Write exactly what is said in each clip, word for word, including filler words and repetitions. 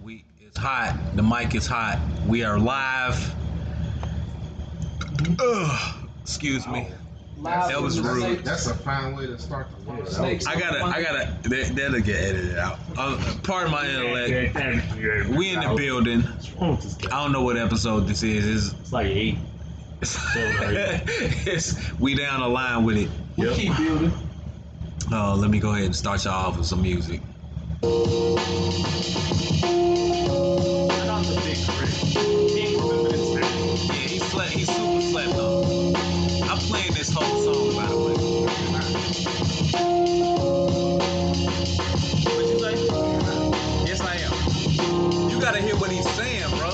We it's hot. The mic is hot. We are live. Ugh. Excuse me. Live That was from the rude. snakes. That's a fine way to start the From day. the snakes. I gotta. I gotta. That, that'll get edited out. Uh, pardon my intellect. We in the building. What's wrong with this guy? I don't know what episode this is. It's like eight. It's, it's we down the line with it. We Yep. keep building. Uh, let me go ahead and start y'all off with some music. Shout out to Big Chris. Can't remember the time. Yeah, he slept. He super slept on. I'm playing this whole song, by the way. What you say? Yes, I am. You gotta hear what he's saying, bro.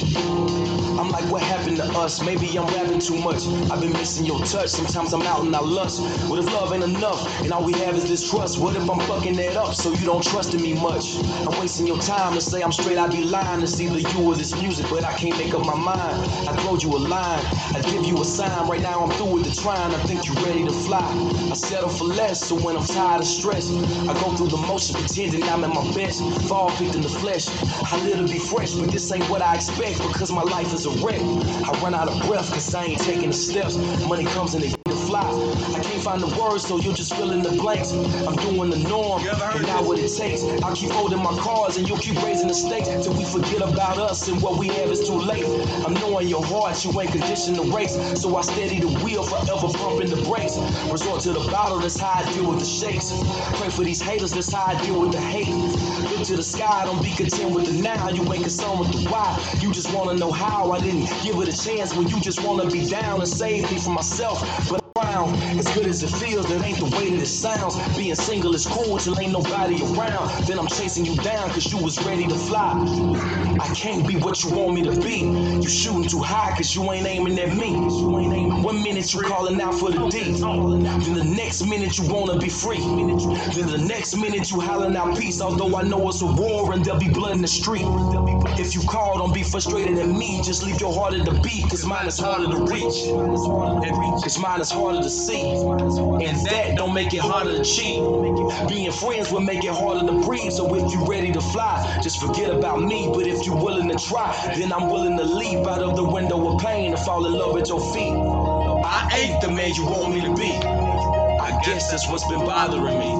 I'm like, what happened to us? Maybe I'm rapping too much. I've been missing your touch. Sometimes I'm out and I lust. What if love ain't enough and all we have is this trust? What if I'm fucking that up so you don't trust in me much? I'm wasting your time to say I'm straight. I'd be lying. It's either you or this music, but I can't make up my mind. I told you a line. I give you a sign. Right now I'm through with the trying. I think you're ready to fly. I settle for less, so when I'm tired of stress, I go through the motion pretending I'm at my best. Fall picked in the flesh. I live to be fresh, but this ain't what I expect because my life is a wreck. I run out of breath cause I ain't taking the steps. Money comes and they fly. I can't find the words, so you'll just fill in the blanks. I'm doing the norm and not what it takes. I'll keep holding my cards and you'll keep raising the stakes till we forget about us and what we have is too late. I'm knowing your heart, you ain't conditioned to race, so I steady the wheel, forever pumping the brakes. Resort to the bottle, that's how I deal with the shakes. Pray for these haters, that's how I deal with the hate. Look to the sky, don't be content with the now. You ain't concerned with the why, you just wanna know how. I didn't give it a chance when you just wanna be down and save me from myself. But around, as good as it feels, that ain't the way that it sounds. Being single is cool till ain't nobody around. Then I'm chasing you down cause you was ready to fly. I can't be what you want me to be. You shooting too high cause you ain't aiming at me. One minute you calling out for the D, then the next minute you wanna be free. Then the next minute you hollering out peace. Although I know it's a war and there'll be blood in the street. If you call, don't be frustrated at me. Just leave your heart at the beat cause mine is harder to reach. Cause mine is harder to see, and that don't make it harder to cheat. Being friends will make it harder to breathe. So if you ready to fly, just forget about me. But if you willing to try, then I'm willing to leap out of the window of pain and fall in love at your feet. I ain't the man you want me to be. I guess that's what's been bothering me.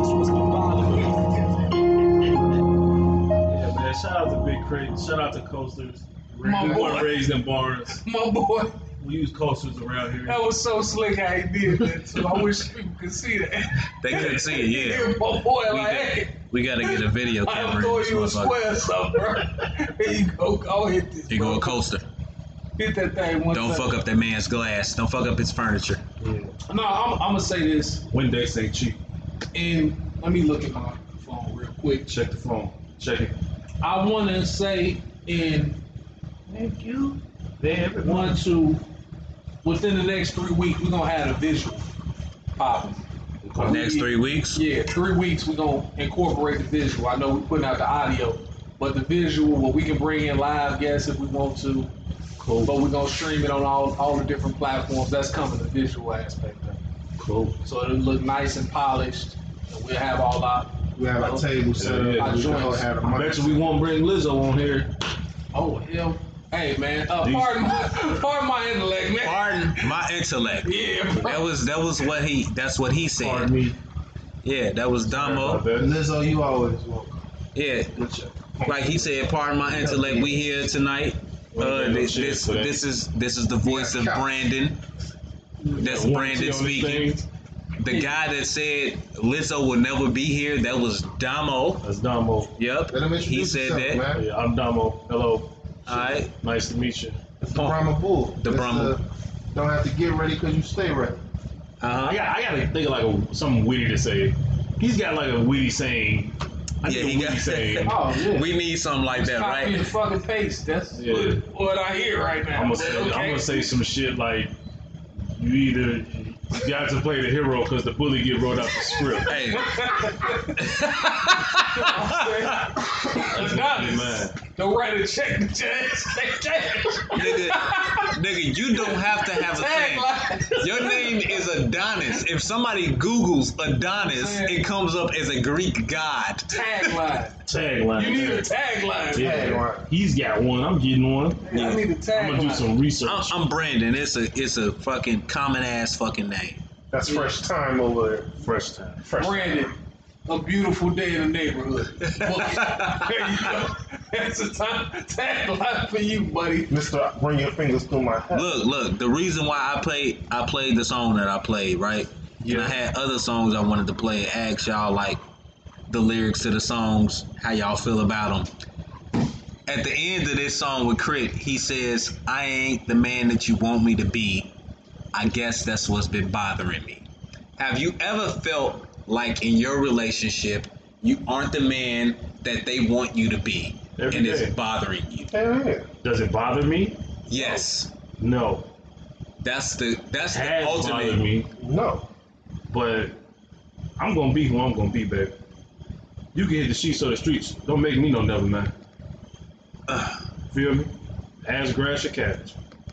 Yeah, man. Shout out to Big Chris. Shout out to Coasters. My We boy. weren't raised in barns. My boy, We use coasters around here. that was so slick how he did that too. I wish people could see that. They couldn't see it, yeah. My boy, We, like, got, hey, we gotta get a video I camera. thought in this you was motherfucker. square something, bro. Here you go, go hit this. You go a bro. coaster. Hit that thing one Don't time. fuck up that man's glass. Don't fuck up his furniture. Yeah. No, I'm, I'm gonna say this, Windex ain't cheap. and let me look at my phone real quick. Check the phone. Check it. I want to say in Thank you. There, one, two, within the next three weeks, we're gonna have a visual popping. Next three weeks. Yeah, three weeks we're gonna incorporate the visual. I know we're putting out the audio, but the visual, where we can bring in live guests if we want to. Cool. But we're gonna stream it on all all the different platforms. That's coming, the visual aspect of it. Cool. So it'll look nice and polished. And we'll have all our We have a table set up. Yeah, our We all joints. have a I mic. bet you we won't bring Lizzo on here. oh hell. Hey man, uh, These- pardon my pardon my intellect, man. Pardon my intellect. Yeah, bro. That was that was what he that's what he said. Pardon me. Yeah, that was Sorry Damo. about that. Lizzo, you always welcome. Yeah, like he said, pardon my intellect. We here tonight. Uh, this this, this is this is the voice of Brandon. That's One Brandon T on this speaking. thing. The guy that said Lizzo will never be here, that was Damo. That's Damo. Yep, Let him he introduce said himself, that. man. Yeah, I'm Damo. Hello. All right, Nice to meet you. It's the Brahma Bull. The That's Brahma. Don't have to get ready because you stay ready. uh I huh. got I gotta think of like a, something witty to say. He's got like a witty saying. I Yeah, need a he witty got- saying. Oh yeah. We need something like that, Copy right? the fucking paste. That's Yeah. what, what I hear right now. I'm gonna But say, okay. I'm gonna say some shit like you either you got to play the hero because the bully get wrote out the script. Hey, That's not Hey, man. Don't write a check to judge. Take cash. nigga, nigga, you don't have to have a thing. Tagline. Your name is Adonis. If somebody Googles Adonis, it comes up as a Greek god. Tagline. Tagline. You need a tagline. Yeah, Tagline. he's got one. I'm getting one. Yeah, I need a I'm tagline. gonna do some research. I'm, I'm Brandon. It's a it's a fucking common ass fucking name. That's fresh time over there. Fresh time. Fresh Brandon, time. a beautiful day in the neighborhood. Book it. There you go. That's a time tagline for you, buddy. Mister Run Your Fingers Through My Hat. Look, look. The reason why I played I played the song that I played, right? And I had other songs I wanted to play. Ask y'all like the lyrics to the songs, how y'all feel about them. At the end of this song with Crit, he says, "I ain't the man that you want me to be. I guess that's what's been bothering me." Have you ever felt like in your relationship you aren't the man that they want you to be, Every and day. it's bothering you? Hell yeah. Does it bother me? Yes, No. that's the that's the Has bothered ultimate. me, No. but I'm gonna be who I'm gonna be, baby. You can hit the sheets or the streets. Don't make me no never man. Feel me? Ass, grass, or cabbage.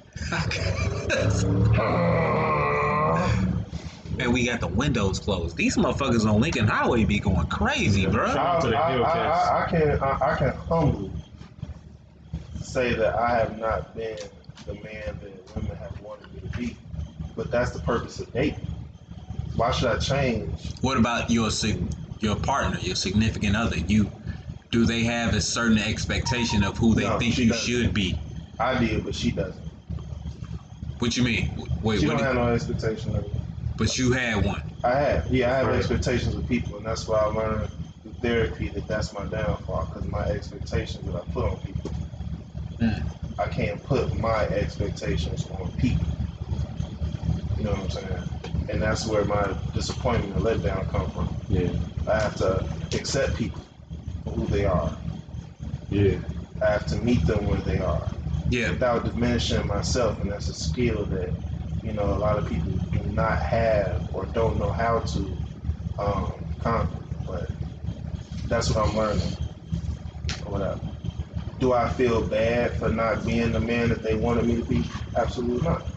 And we got the windows closed. These motherfuckers on Lincoln Highway be going crazy, bro. Shout out to the I, I, Hellcats. I, I can I, I can humbly say that I have not been the man that women have wanted me to be, but that's the purpose of dating. Why should I change? What about your sig- your partner, your significant other? You do they have a certain expectation of who they No, think she you doesn't. should be? I did, but she doesn't. What you mean? Wait, She what? don't do- have no expectation of me. but you had one. I have, yeah, I have Right. expectations of people, and that's why I learned through therapy that that's my downfall, because my expectations that I put on people. Mm. I can't put my expectations on people. You know what I'm saying? And that's where my disappointment and letdown come from. Yeah. I have to accept people for who they are. Yeah. I have to meet them where they are Yeah, without diminishing myself, and that's a skill that, you know, a lot of people do not have or don't know how to um, conquer. But that's what I'm learning. Or whatever. Do I feel bad for not being the man that they wanted me to be? Absolutely not.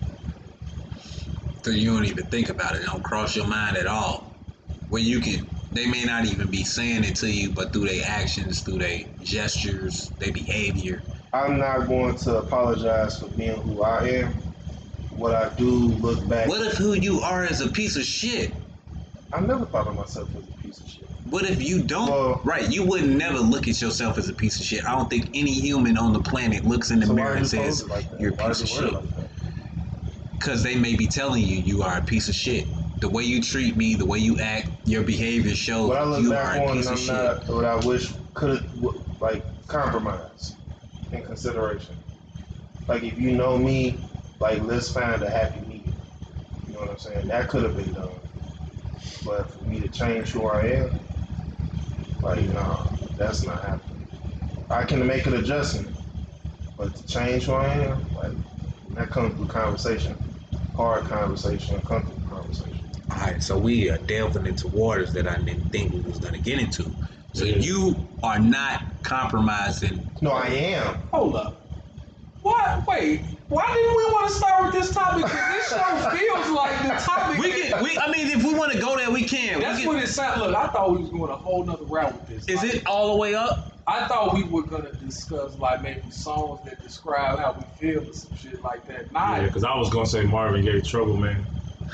so you don't even think about it. It don't cross your mind at all. When you can, they may not even be saying it to you, but through their actions, through their gestures, their behavior. I'm not going to apologize for being who I am. What I do look back. What if who you are is a piece of shit? I never thought of myself as a piece of shit. What if you don't? Well- right, you would never look at yourself as a piece of shit. I don't think any human on the planet looks in the So mirror why and is it says, posted like that? "You're a Why piece is of it worded shit." like that? Because they may be telling you you are a piece of shit. The way you treat me, the way you act, your behavior shows What I look you back are a on, piece and of I'm shit. not what I wish could like compromise in consideration. Like if you know me, like let's find a happy medium. You know what I'm saying? That could have been done, but for me to change who I am, like no, that's not happening. I can make an adjustment, but to change who I am, like that comes through conversation, hard conversation, uncomfortable conversation. All right, so we are delving into waters that I didn't think we was gonna get into. So Yeah. you are not compromising. No, I am. Hold up. What? Wait. Why didn't we want to start with this topic? 'Cause this show feels like the topic. We can. We. I mean, if we want to go there, we can. That's we can what it sounded. Look, I thought we was going a whole nother route with this. is Like, it all the way up? I thought we were gonna discuss like maybe songs that describe how we feel or some shit like that. Nah, Yeah, because I was gonna say Marvin Gaye Trouble, man.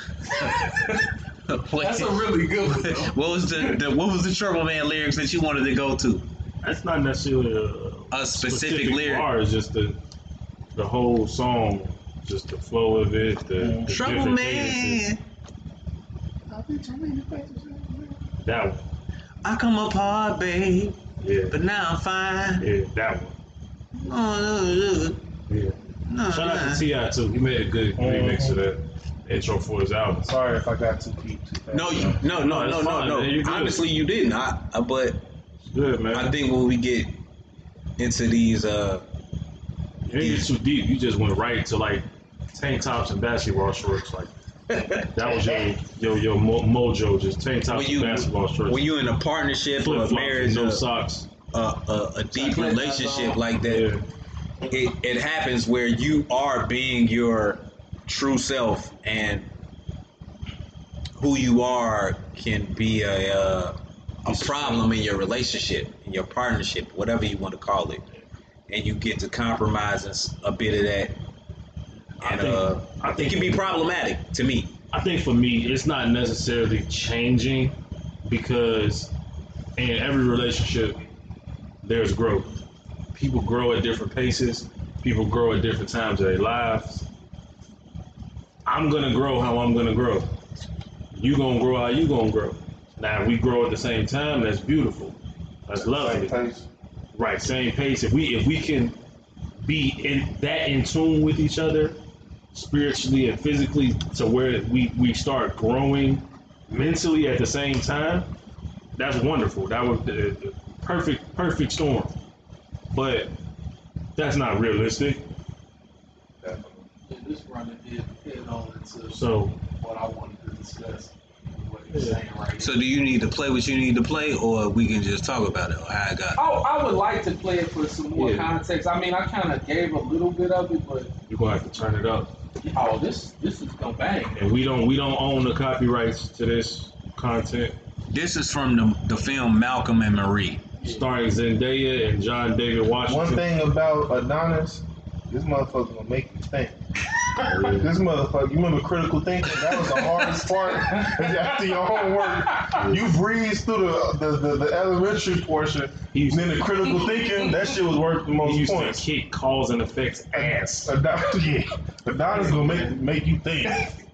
that's a really good one. Though. What was the, the What was the Trouble Man lyrics that you wanted to go to? That's not necessarily a, A specific lyric. bar, it's just the the whole song, just the flow of it, the, the Trouble different Man. cadences. That one. I come up hard, babe, Yeah. but now I'm fine. Yeah, that one. Oh, Yeah. no, Shout out no. to T I too. He made a good remix of that intro for his album. Sorry if I got too deep too fast. No, you, no, no, No, no, it's no, fine, no. man. You good. Honestly, you didn't. I, I, but It's good, man. I think when we get into these, uh, you didn't get too deep. You just went right to like tank tops and basketball shorts. Like that was your your your mo- mojo. Just tank tops when you and basketball shorts. when you in a partnership or Flip a flops, marriage, no or, socks. uh, a, a deep Chocolate relationship eyes on. like that, Yeah. it, it happens where you are being your true self, and who you are can be a uh, a problem in your relationship, in your partnership, whatever you want to call it, and you get to compromise s- a bit of that, I and think- uh, I it think- can be problematic to me. I think for me, it's not necessarily changing because in every relationship, there's growth. People grow at different paces. People grow at different times of their lives. I'm gonna grow how I'm gonna grow. You gonna grow how you gonna grow. Now, if we grow at the same time, that's beautiful. That's lovely. Same pace. Right, same pace. If we if we can be in that in tune with each other, spiritually and physically, to where we we start growing mentally at the same time, that's wonderful. That was the, the perfect perfect storm. But that's not realistic. Definitely. Yeah, this running did hit on into So what I wanted to discuss. What you're saying right So here. do you need to play what you need to play, or we can just talk about it, or how I got it? I, I would like to play it for some more Yeah. context. I mean, I kind of gave a little bit of it, but you're gonna have to turn it up. oh, this this is gonna bang. And we don't we don't own the copyrights to this content. This is from the, the film Malcolm and Marie. Starring Zendaya and John David Washington. One thing about Adonis, this motherfucker gonna make you think. This motherfucker, you remember critical thinking? That was the hardest part. After your homework, you breeze through the the, the, the elementary portion, He used and then the critical thinking, that shit was worth the He most used points. to kick cause and effects ass. Adonis, yeah. Adonis gonna make make you think.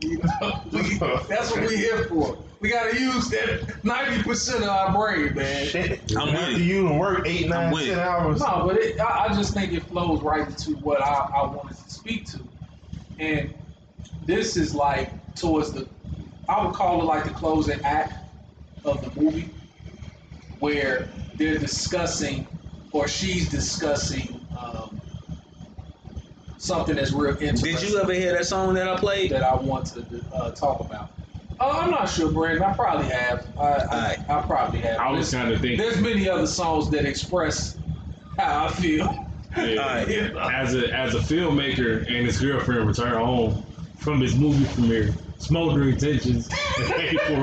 That's what we here for. We gotta use that ninety percent of our brain, man. Shit. I'm with After it. you done work eight, nine, with ten it. hours. No, but it, I, I just think it flows right into what I, I wanted to speak to. And this is like towards the, I would call it like the closing act of the movie, where they're discussing, or she's discussing, um, something that's real interesting. Did you ever hear that song that I played? that I want to uh, talk about? Uh, I'm not sure, Brandon. I probably have. I, I, Alright. I probably have. I was There's- kind of thinking, There's many other songs that express how I feel. yeah, Alright. as a as a filmmaker and his girlfriend return home from his movie premiere, smoldering tensions and paid for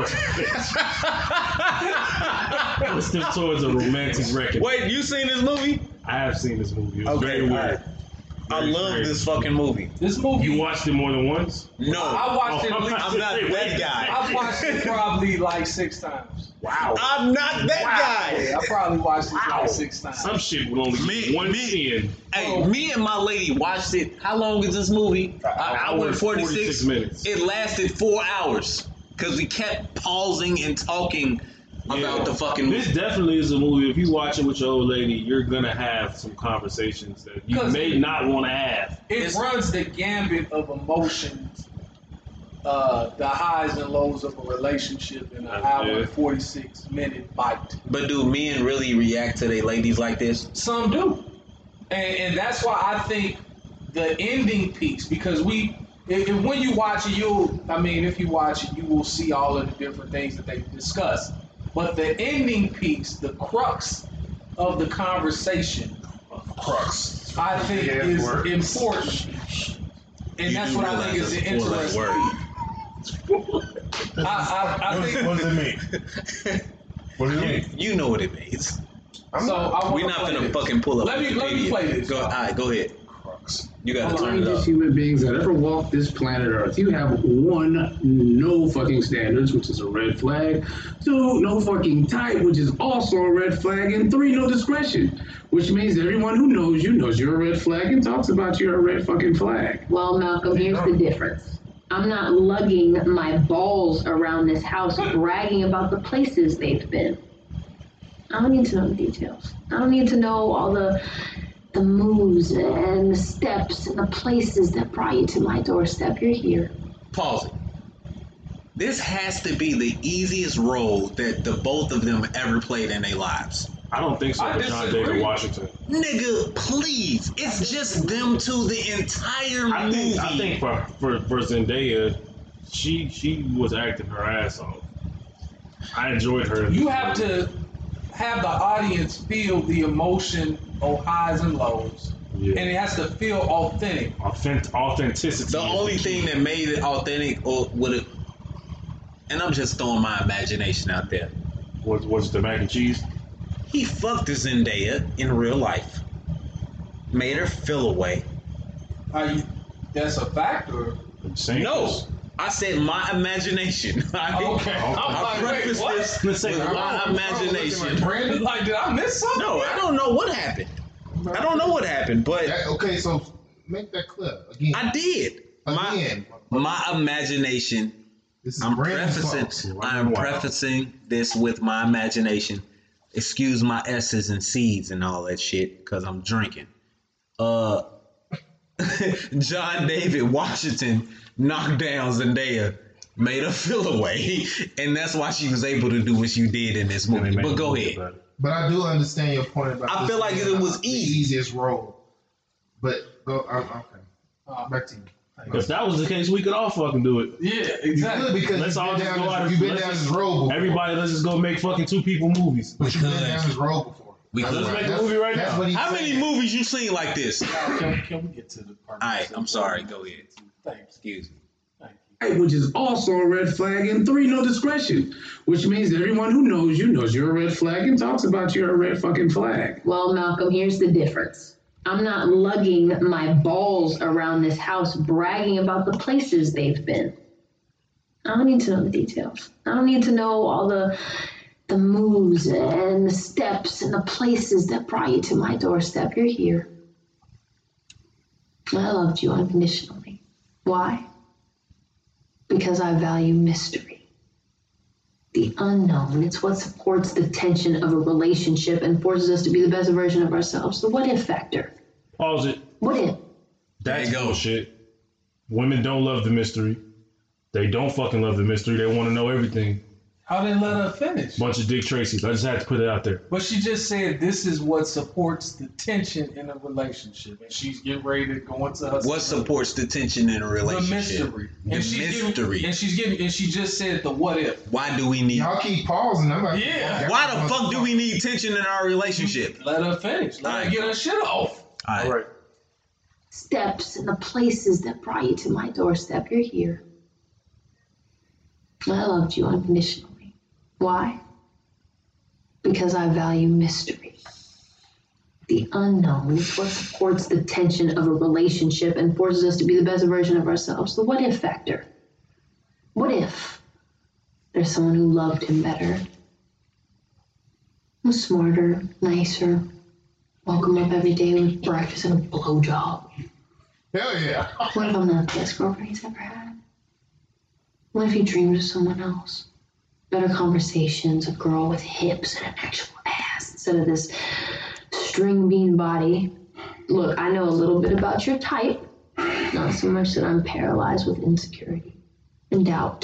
it. Step towards a romantic reckoning. Wait, you seen this movie? I have seen this movie. It was Okay, very weird. alright. I Very love crazy. this fucking movie. This movie, You watched it more than once? No, I watched it. Oh, At least, I'm not that guy. I've watched it probably like six times. Wow. I'm not that Yeah, guy. I probably watched it Wow. like six times. Some shit would only Me- be one me- scene. Hey, me and my lady watched it. How long is this movie? An hour and forty-six minutes. It lasted four hours because we kept pausing and talking Yeah. about the fucking This movie. definitely is a movie. If you watch it with your old lady, you're gonna have some conversations that you 'Cause- may not want to have. It It's- runs the gambit of emotions, uh, the highs and lows of a relationship in an That's hour it. and forty-six minute bite. But do men really react to their ladies like this? Some do, and, and that's why I think the ending piece, because we, if, if when you watch it, you'll, I mean, if you watch it, you will see all of the different things that they discuss. But the ending piece, the crux of the conversation, Crux. I think Yeah, is word. important, and You that's do what I realize think is that's the a four-letter interesting. word. I, I, I What, think what does it mean? What does it mean? You know what it means. I'm so. not I wanna We're not play gonna this. fucking pull up. Let me let me Wikipedia. play this. Go, all right, go ahead. crux. You gotta Hold on. turn it Strangest up. human beings that ever walked this planet Earth. You have one, no fucking standards, which is a red flag. Two, no fucking type, which is also a red flag. And three, no discretion, which means everyone who knows you knows you're a red flag and talks about you a red fucking flag. Well, Malcolm, here's the difference. I'm not lugging my balls around this house bragging about the places they've been. I don't need to know the details. I don't need to know all the the moves and the steps and the places that brought you to my doorstep. You're here. Pause it. This has to be the easiest role that the both of them ever played in their lives. I don't think so. I for John disagree. David Washington. Nigga, please. It's just them two the entire I movie. think I think for, for for Zendaya, she she was acting her ass off. I enjoyed her. in You this have movie. to have the audience feel the emotion of highs and lows, Yeah. and it has to feel authentic. Authent- authenticity. The is only key. thing that made it authentic or would it, and I'm just throwing my imagination out there. What was it, the mac and cheese? He fucked Zendaya in real life, made her feel away. Are you, that's a factor. I'm saying No, this. I said my imagination. I, Okay. I'm I like, wait, prefaced what? this Let's say with I'm- my I'm- I'm looking imagination. like Brandon. Like, did I miss something? No, I don't know what happened. I don't know what happened, but That- okay, so make that clear again. I did. My Again, my imagination. this is I'm Brandon's prefacing. fault. I'm Wow. prefacing this with my imagination. Excuse my S's and C's and all that shit, because I'm drinking. Uh, John David Washington knocked down Zendaya, made her feel away, and that's why she was able to do what she did in this And they movie. made But a go movie ahead. about it. But I do understand your point about. I this feel like being it was the easy. easiest role. But go. I'm, okay. Uh, Back to you. If that was the case, we could all fucking do it. yeah, You exactly. could because Let's you've all been just down go this, out of- you've been let's down just- this road before. Everybody, let's just go make fucking two people movies. But you've been down Because this road before. we That's could. what- Let's make a that's- movie right that's now. what he's How many saying. movies you seen like this? All Can, can we get to the part? right, I'm sorry. Go ahead. Thanks. Excuse me. Thank you. Right, which is also a red flag, and three, no discretion, which means that everyone who knows you knows you're a red flag and talks about you're a red fucking flag. Well, Malcolm, here's the difference. I'm not lugging my balls around this house bragging about the places they've been. I don't need to know the details. I don't need to know all the the moves and the steps and the places that brought you to my doorstep. You're here. I loved you unconditionally. Why? Because I value mystery. The unknown, it's what supports the tension of a relationship and forces us to be the best version of ourselves. The what if factor. Pause it. What if? That's There you go. bullshit. Women don't love the mystery. They don't fucking love the mystery. They want to know everything. How didn't let her finish? Bunch of Dick Tracy's. I just had to put it out there. But she just said this is what supports the tension in a relationship, and she's getting ready to go into her. What supports the tension in a the relationship? mystery? The And she's mystery. Giving, and she's giving, and she just said the what if. Why do we need? Y'all keep pausing. I'm like, Yeah. Why the fuck do we need tension in our relationship? Let her finish. Let her Alright. get her shit off. All right. All right. Steps and the places that brought you to my doorstep. You're here. I loved you unconditionally. Why? Because I value mystery. The unknown is what supports the tension of a relationship and forces us to be the best version of ourselves. The what if factor. What if there's someone who loved him better, was smarter, nicer, woke him up every day with breakfast and a blowjob? Hell yeah. What if I'm not the best girlfriend he's ever had? What if he dreamed of someone else? Better conversations, a girl with hips and an actual ass instead of this string bean body. Look, I know a little bit about your type, not so much that I'm paralyzed with insecurity and doubt.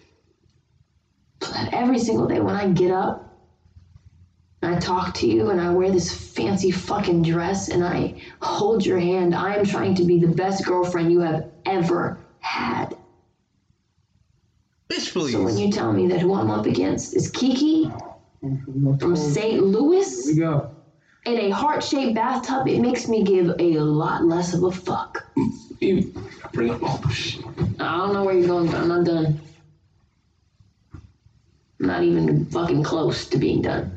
So that every single day when I get up, and I talk to you and I wear this fancy fucking dress and I hold your hand, I am trying to be the best girlfriend you have ever had. Bitch, please. So when you tell me that who I'm up against is Kiki from Saint Here Louis we go. in a heart-shaped bathtub, it makes me give a lot less of a fuck. You bring up all the shit. I don't know where you're going, but I'm not done. I'm not even fucking close to being done.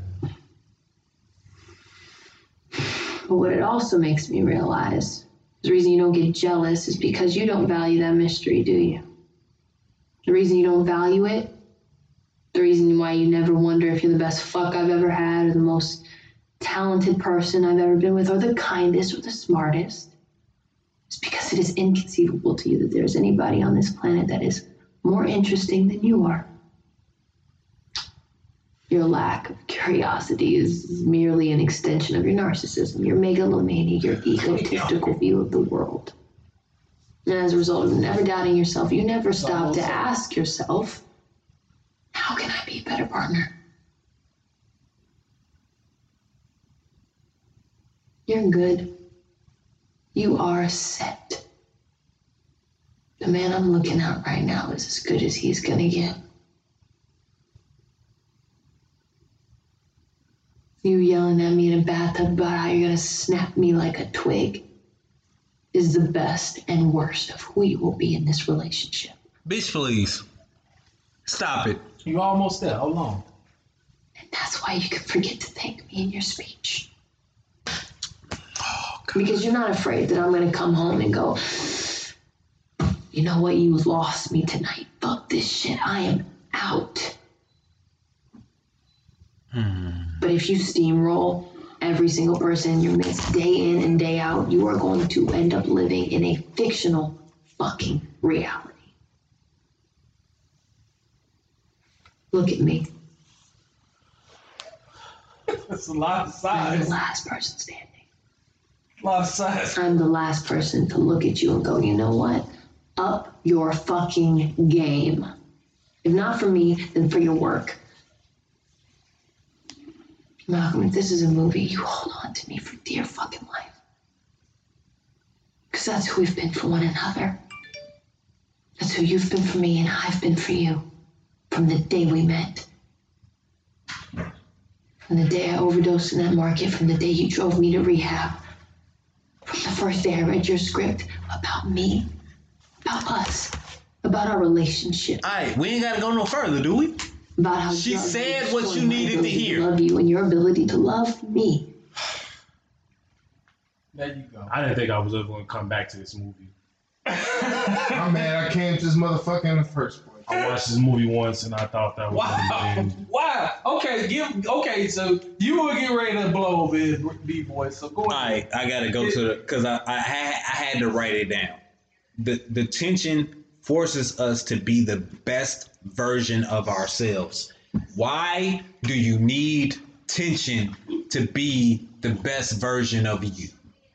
But what it also makes me realize, the reason you don't get jealous is because you don't value that mystery, do you? The reason you don't value it, the reason why you never wonder if you're the best fuck I've ever had, or the most talented person I've ever been with, or the kindest or the smartest, is because it is inconceivable to you that there's anybody on this planet that is more interesting than you are. Your lack of curiosity is merely an extension of your narcissism, your megalomania, your egotistical view of the world. And as a result of never doubting yourself, you never stop to ask yourself, how can I be a better partner? You're good. You are set. The man I'm looking at right now is as good as he's gonna get. You yelling at me in a bathtub about how you're gonna snap me like a twig is the best and worst of who you will be in this relationship. Bitch, please. Stop it. You almost there. Hold on. And That's why you can forget to thank me in your speech. Oh, because you're not afraid that I'm going to come home and go, you know what, you lost me tonight. Fuck this shit. I am out. Hmm. But if you steamroll every single person in your midst, day in and day out, you are going to end up living in a fictional fucking reality. Look at me. That's a lot of size. I'm the last person standing. A lot of size. I'm the last person to look at you and go, you know what? Up your fucking game. If not for me, then for your work. Malcolm, if this is a movie, you hold on to me for dear fucking life. Because that's who we've been for one another. That's who you've been for me and I've been for you. From the day we met. From the day I overdosed in that market, from the day you drove me to rehab. From the first day I read your script about me, about us, about our relationship. All right, we ain't got to go no further, do we? About how she said you what you needed to hear. To love you and your ability to love me. There you go. I didn't think I was ever going to come back to this movie. I'm mad I came to this motherfucker in the first place. I watched this movie once and I thought that was Wow. one Wow. Okay, give okay, so you were getting ready to blow over his B-boy, so go All ahead. right, I got to go to the, because I, I, had, I had to write it down. The, the tension forces us to be the best version of ourselves. Why do you need tension to be the best version of you?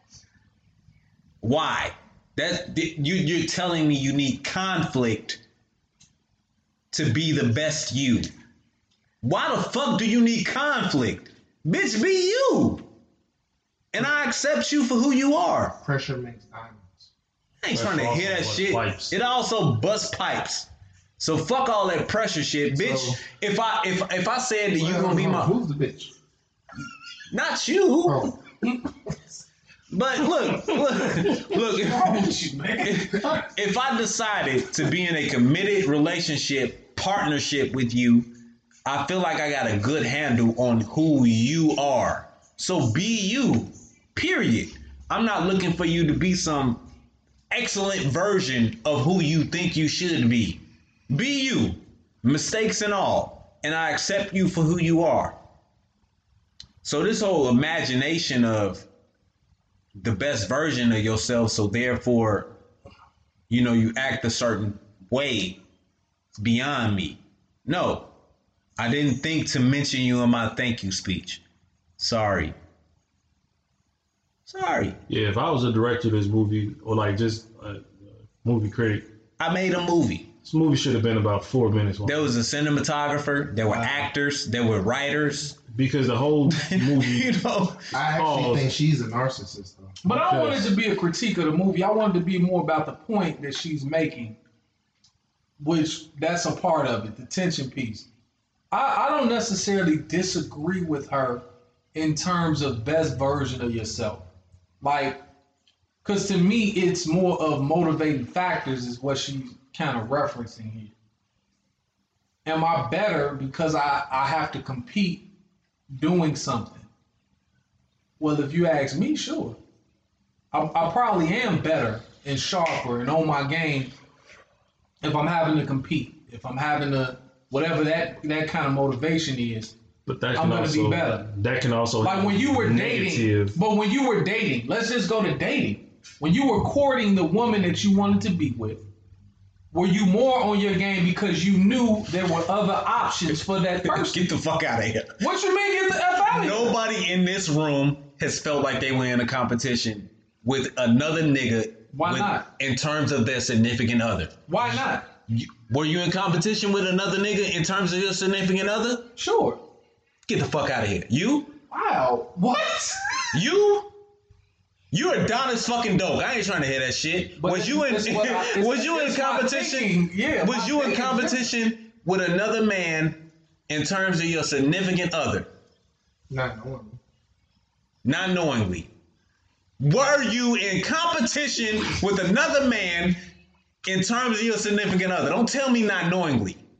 Why? That you, you're telling me you need conflict to be the best you. Why the fuck do you need conflict? Bitch, be you. And I accept you for who you are. Pressure makes diamonds. I ain't Pressure trying to also hear that busts shit. pipes. It also busts pipes. So fuck all that pressure shit, bitch. So- if I if if I said that you Well, gonna be my Who's the bitch? not you, Oh. but look, look, look. Wrong with you, man? If I decided to be in a committed relationship, partnership with you, I feel like I got a good handle on who you are. So be you, period. I'm not looking for you to be some excellent version of who you think you should be. Be you, mistakes and all, and I accept you for who you are. So this whole imagination of the best version of yourself, so therefore, you know, you act a certain way, it's beyond me. No, I didn't think to mention you in my thank you speech. Sorry. Sorry. Yeah, if I was a director of this movie, or like just a movie critic, I made a movie. this movie should have been about four minutes long. There was a cinematographer, there were actors, there were writers. Because the whole movie, You know, I actually Pause. think she's a narcissist, though. But I don't want it Because- to be a critique of the movie. I want it to be more about the point that she's making, which that's a part of it, the tension piece. I, I don't necessarily disagree with her in terms of best version of yourself. Like, because to me, it's more of motivating factors is what she's kind of referencing here. Am I better because I, I have to compete doing something? Well, if you ask me, sure. I, I probably am better and sharper and on my game if I'm having to compete, if I'm having to, whatever that, that kind of motivation is. but that I'm can gonna be also better. that can also Like when you were dating, negative. but when you were dating, let's just go to dating. When you were courting the woman that you wanted to be with, were you more on your game because you knew there were other options for that person? get the fuck out of here. What you mean get the F out of here? Nobody in this room has felt like they were in a competition with another nigga. Why with- not? In terms of their significant other. Why not? You, were you in competition with another nigga in terms of your significant other? Sure. Get the fuck out of here. You? Wow. What? You? You're Adonis fucking dope. I ain't trying to hear that shit. But was you in? that's what I- it's- was you in it's my competition? thinking. Yeah, Was my you in thinking. competition with another man in terms of your significant other? Not knowing. Not knowingly. Were you in competition with another man in terms of your significant other? Don't tell me not knowingly.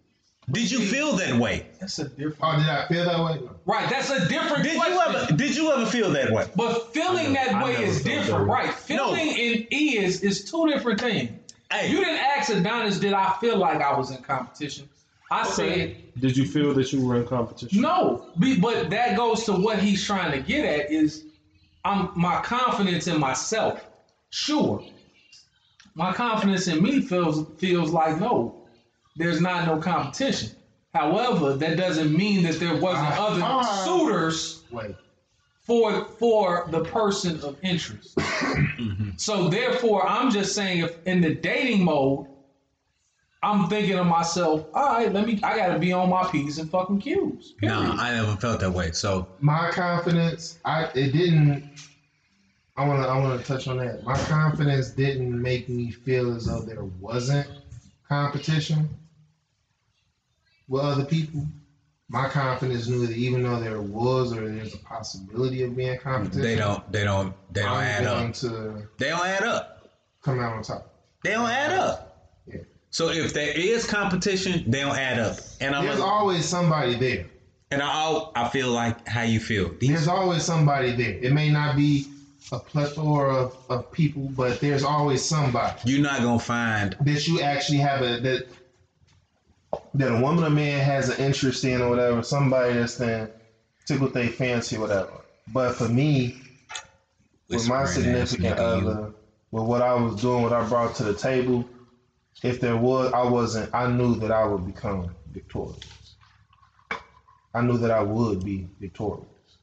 Did you feel that way? That's a different. Oh, did I feel that way? Right, that's a different Did question. you ever? Did you ever feel that way? But feeling I never- that I way never is felt that different, way. right? Feeling No. and is is two different things. Hey, You didn't ask Adonis, did I feel like I was in competition? I said Did you feel that you were in competition? no, be- but that goes to what he's trying to get at is I'm my confidence in myself. Sure, my confidence in me feels feels like no, there's not no competition. However, that doesn't mean that there wasn't Uh, other uh, suitors Wait. for for the person of interest. So therefore, I'm just saying, if in the dating mode, I'm thinking to myself, all right, let me, I gotta be on my P's and fucking Q's. Period. no, I never felt that way. So My confidence, I it didn't. I want to. I want to touch on that. My confidence didn't make me feel as though there wasn't competition with other people. My confidence knew that even though there was or there's a possibility of being competition, they don't. They don't. They don't I'm add going up. to They don't add up. come out on top. They don't add up. Yeah. So if there is competition, they don't add up. And I'm There's like, always somebody there. and I I feel like how you feel. These, There's always somebody there. It may not be a plethora of, of people, but there's always somebody you're not gonna find. that you actually have a that that a woman or man has an interest in or whatever. Somebody that's then tickle their fancy or whatever. But for me, with my Whispering ass significant nigga, you- other, with what I was doing, what I brought to the table, if there was, I wasn't. I knew that I would become victorious. I knew that I would be victorious.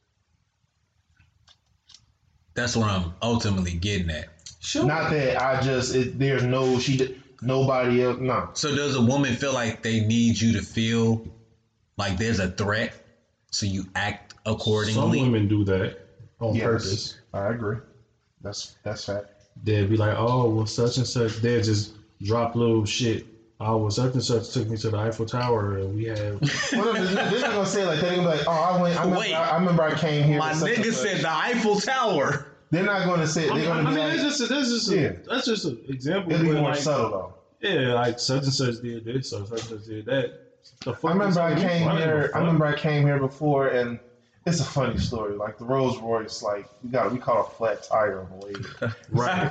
That's what I'm ultimately getting at. Sure. Not that I just it, there's no she did- nobody else. No, So does a woman feel like they need you to feel like there's a threat, so you act Some accordingly? women do that on yes, purpose. I agree. That's that's fact. They'd be like, oh, well, such and such. They'd just drop little shit. Oh, well, such and such took me to the Eiffel Tower, and we have. Well, no, they're they're not gonna say it like that. They're gonna be like, oh, I went. I remember, Wait. I, I remember I came here. My to such and nigga such." said the Eiffel Tower. They're not gonna say it. I They're mean, gonna I be mean like, that's just that's just Yeah. a, that's just an example. it'll be where, more like, subtle though. Yeah, like such and such did this, or such and such did that. The fuck I remember is I that? came don't give a here. fuck. I remember I came here before, and it's a funny story. Like the Rolls Royce, like we got we call a flat tire on the way. Right.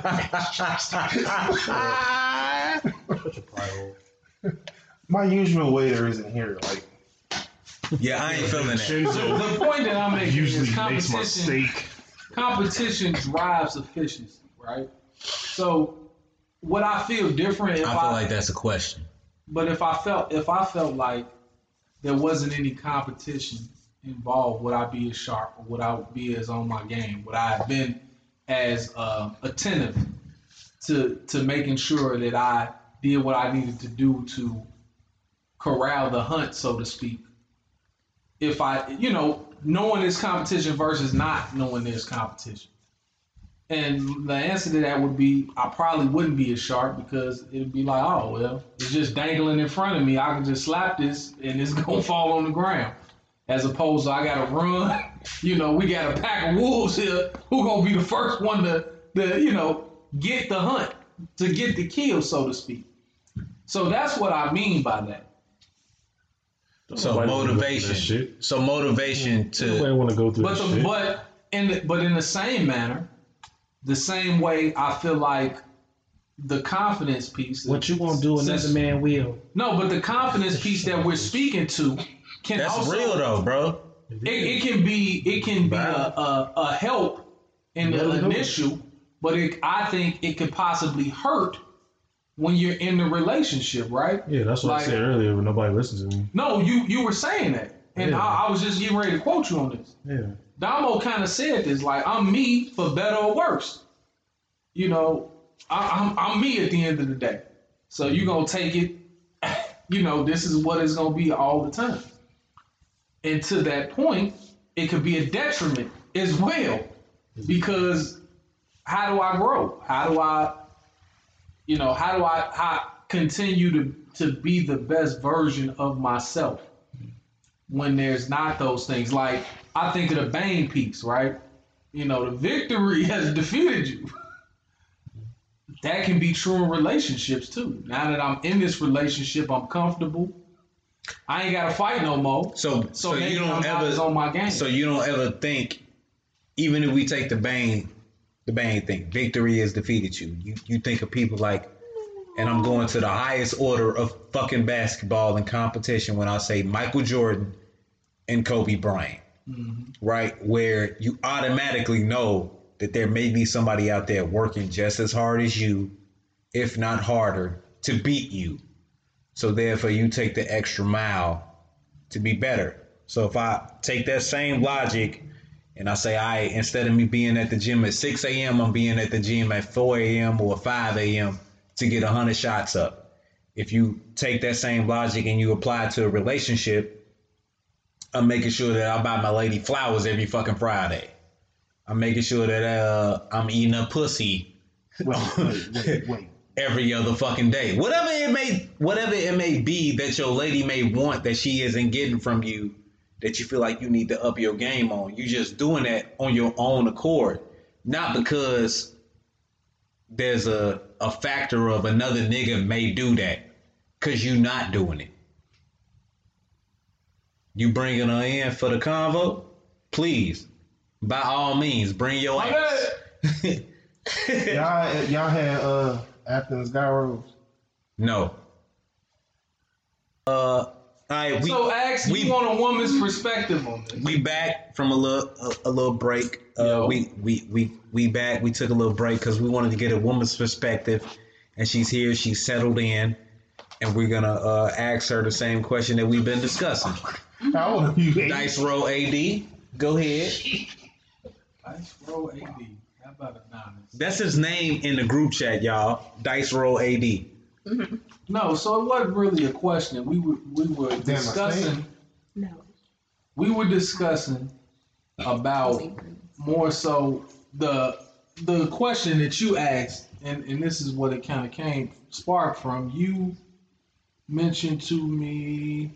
Such a pride hole. My usual waiter isn't here. Like Yeah, I ain't feeling that. Shinzo The point that I'm making usually is makes my competition. steak. Competition drives efficiency, right? So, would I feel different if I I, feel like that's a question. but if I felt if I felt like there wasn't any competition involved, would I be as sharp or would I be as on my game? Would I have been as uh, attentive to to making sure that I did what I needed to do to corral the hunt, so to speak? If I, you know, knowing there's competition versus not knowing there's competition. And the answer to that would be I probably wouldn't be as sharp because it'd be like, oh, well, it's just dangling in front of me. I can just slap this and it's going to fall on the ground. As opposed to I got to run. You know, we got a pack of wolves here. Who going to be the first one to, to, you know, get the hunt, to get the kill, so to speak. So that's what I mean by that. So Nobody wanna go through that motivation. shit. So motivation Nobody to want to go through But that the, shit. but in the, but in the same manner, the same way I feel like the confidence piece. What you gonna do, another since- man will. No, but the confidence piece that we're speaking to can that's also, real though, bro. It, it can be it can be a, a, a help in the Let 'em do it. initial, but it, I think it could possibly hurt when you're in the relationship, right? Yeah, that's what Like- I said earlier when nobody listens to me. No, you you were saying that, and Yeah. I, I was just getting ready to quote you on this. Yeah. Damo kind of said this, like, I'm me for better or worse. You know, I, I'm, I'm me at the end of the day. So you're going to take it, you know, this is what it's going to be all the time. And to that point, it could be a detriment as well. Because how do I grow? How do I, you know, how do I how continue to, to be the best version of myself when there's not those things? Like, I think of the Bane Peaks, right? You know, the victory has defeated you. That can be true in relationships too. Now that I'm in this relationship, I'm comfortable. I ain't got to fight no more. So, So, so maybe you I'm don't not ever as on my game. So you don't ever think, even if we take the Bane, the Bane thing, victory has defeated you. You you think of people like, and I'm going to the highest order of fucking basketball and competition when I say Michael Jordan and Kobe Bryant, Mhm. right? Where you automatically know that there may be somebody out there working just as hard as you, if not harder, to beat you. So therefore, you take the extra mile to be better. So if I take that same logic and I say, I instead of me being at the gym at six a.m., I'm being at the gym at four a.m. or five a.m. to get one hundred shots up. If you take that same logic and you apply it to a relationship, I'm making sure that I buy my lady flowers every fucking Friday. I'm making sure that uh, I'm eating a pussy Wait, wait, wait, wait. every other fucking day. Whatever it may, whatever it may be that your lady may want that she isn't getting from you, that you feel like you need to up your game on. You just doing that on your own accord, not because there's a a factor of another nigga may do that, cause you not doing it. You bringing her in for the convo? Please, by all means, bring your My ass. Y'all, y'all had uh, Athens Gyros. No. Uh, all right, we so, Ax, we you want a woman's perspective on this? we back from a little a, a little break. Uh, Yo. we we we we back. We took a little break because we wanted to get a woman's perspective, and she's here. She's settled in, and we're gonna uh, ask her the same question that we've been discussing. How old are you? Dice roll A D. Go ahead. Dice roll A D. How about a nine? That's his name in the group chat, y'all. Dice roll A D. No, so it wasn't really a question. We were we were Damn, I discussing. No. We were discussing about more so the the question that you asked, and, and this is what it kind of came sparked from. You mentioned to me.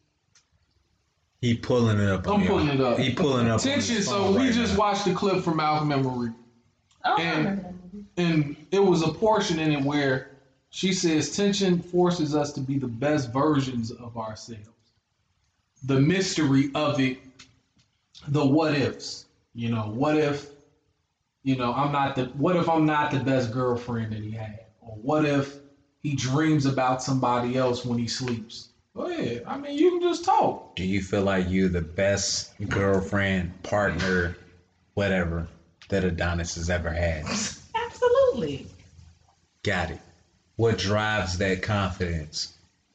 He pulling it up. on I'm me. pulling it up. He pulling it up. on Attention. his So phone we right just now. watched the clip from Malcolm and Marie. Oh, I And- remember that movie. And it was a portion in it where she says tension forces us to be the best versions of ourselves. The mystery of it, the what ifs. You know, what if, you know, I'm not the, what if I'm not the best girlfriend that he had? Or what if he dreams about somebody else when he sleeps? Go ahead. I mean, you can just talk. Do you feel like you're the best girlfriend, partner, whatever that Adonis has ever had? Absolutely. Got it. What drives that confidence?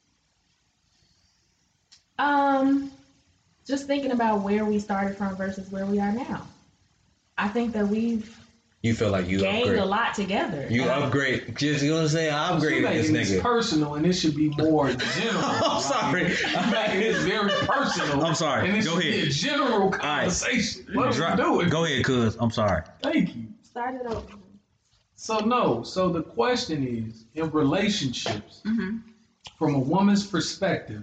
Um, just thinking about where we started from versus where we are now. I think that we've You feel like you gained upgrade. a lot together. You And I- upgrade. Just gonna say I You're upgraded making this this nigga. personal, and it should be more general. I'm sorry. You're making this very personal. I'm sorry. And it Go should be ahead. a general conversation. What are Drop- we doing? Go ahead, cuz. I'm sorry. Thank you. Start it over. So no. So the question is, in relationships, Mhm. from a woman's perspective,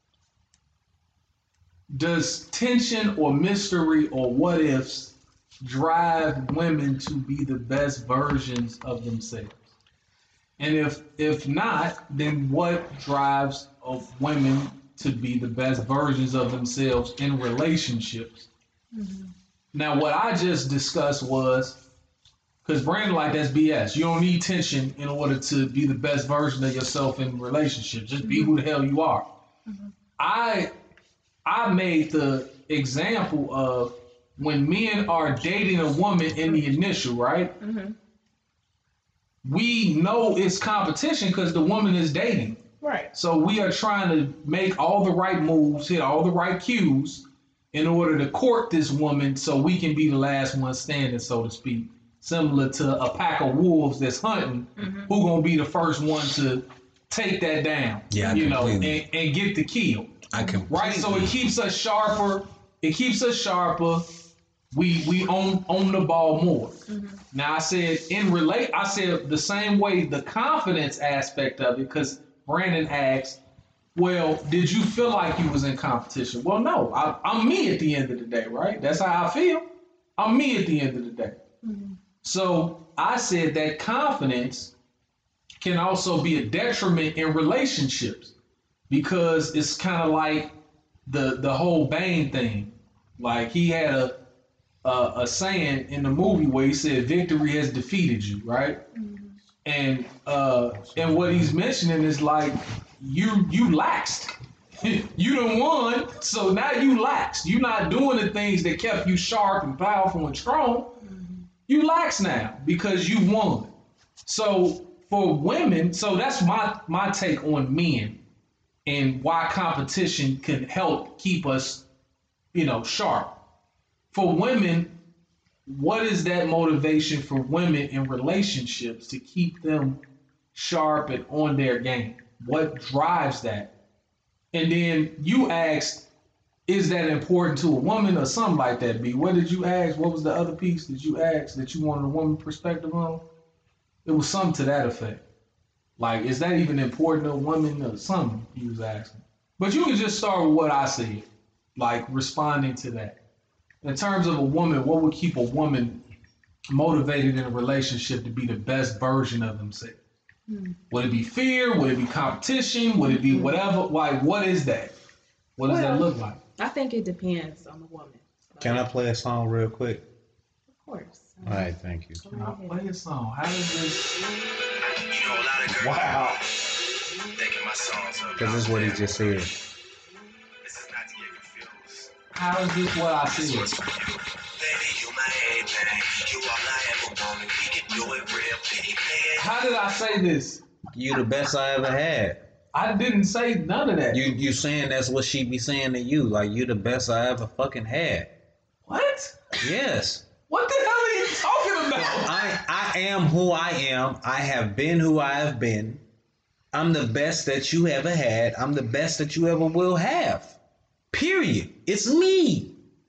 does tension or mystery or what ifs drive women to be the best versions of themselves? And if if not, then what drives of women to be the best versions of themselves in relationships? Now, what I just discussed was, because Brandon, like, that's B S. You don't need tension in order to be the best version of yourself in relationships. Just be who the hell you are. I I made the example of when men are dating a woman in the initial, right? Mhm. We know it's competition because the woman is dating. Right. So we are trying to make all the right moves, hit all the right cues in order to court this woman so we can be the last one standing, so to speak. Similar to a pack of wolves that's hunting, who gonna be the first one to take that down? Yeah, I you know, and, completely- and get the kill. I can. Right? So it keeps us sharper. It keeps us sharper. We we own own the ball more. Now I said in relate. I said the same way the confidence aspect of it, because Brandon asked, "Well, did you feel like you was in competition?" Well, no. I, I'm me at the end of the day, right? That's how I feel. I'm me at the end of the day. So I said that confidence can also be a detriment in relationships, because it's kind of like the the whole Bane thing. Like he had a, a a saying in the movie where he said, "Victory has defeated you," right? Mm-hmm. And uh, and what he's mentioning is like you you laxed. You done won, so now you lax. You're not doing the things that kept you sharp and powerful and strong. Mm-hmm. You lax now because you won. So for women, so that's my my take on men and why competition can help keep us, you know, sharp. For women, what is that motivation for women in relationships to keep them sharp and on their game? What drives that? And then you asked, is that important to a woman or something like that, B? What did you ask? What was the other piece that you asked that you wanted a woman perspective on? It was something to that effect. Like, is that even important to a woman or something you was asking? But you can just start with what I said, like responding to that. In terms of a woman, what would keep a woman motivated in a relationship to be the best version of themselves? Would it be fear? Would it be competition? Would it be whatever? Like, what is that? What does well, that look like? I think it depends on the woman. So, Can I play a song real quick? Of course. All right, thank you. Can I play a song? How does this? You know, a lot of girls Wow. thinking my songs are Because this is what he just said. This is not to get confused. How is this what I see? Baby, you my everything. You all I ever wanted. We can do it real big. How did I say this? You the best I ever had. I didn't say none of that. You you saying that's what she be saying to you, like you the best I ever fucking had. What? Yes. What the hell are you talking about? I I am who I am. I have been who I have been. I'm the best that you ever had. I'm the best that you ever will have. Period. It's me.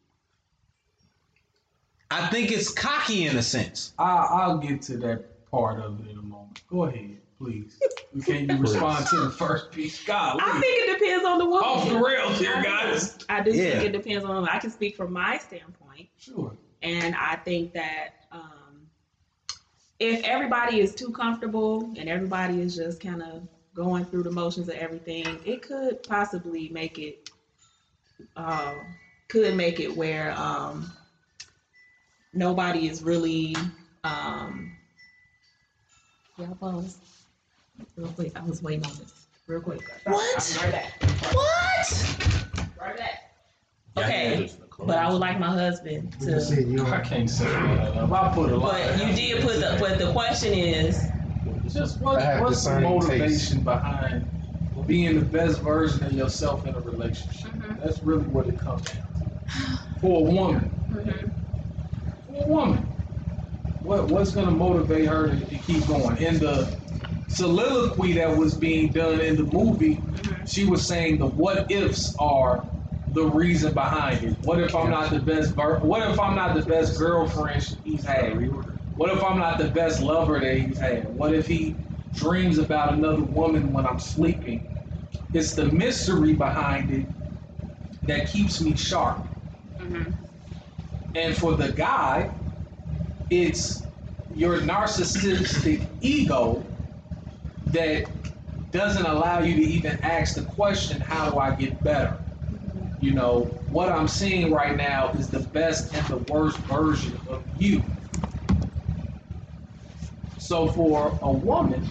I think it's cocky in a sense. I, I'll get to that part of it in a moment. Go ahead, please. Can you respond to the first piece? God, I think it depends on the woman. off the rails here, guys. I do Yeah. think it depends on. I can speak from my standpoint, Sure. and I think that um, if everybody is too comfortable and everybody is just kind of going through the motions of everything, it could possibly make it. Uh, could make it where um, nobody is really. Um, y'all pause. Real quick, I was waiting on this. Real quick. What? Right back. What? Right back. Okay, but I would like my husband to. I can't say that. If I put a lot. But you did put the. But the question is, Just what, I have what's the discerning motivation taste. behind being the best version of yourself in a relationship? Mhm. That's really what it comes down to. For a woman, mhm, for a woman, what what's going to motivate her to, to keep going? In the soliloquy that was being done in the movie, mhm. she was saying the what ifs are the reason behind it. What if I'm not the best? Ver- what if I'm not the best girlfriend he's had? What if I'm not the best lover that he's had? What if he dreams about another woman when I'm sleeping? It's the mystery behind it that keeps me sharp. Mhm. And for the guy, it's your narcissistic ego that doesn't allow you to even ask the question, how do I get better? You know, what I'm seeing right now is the best and the worst version of you. So for a woman,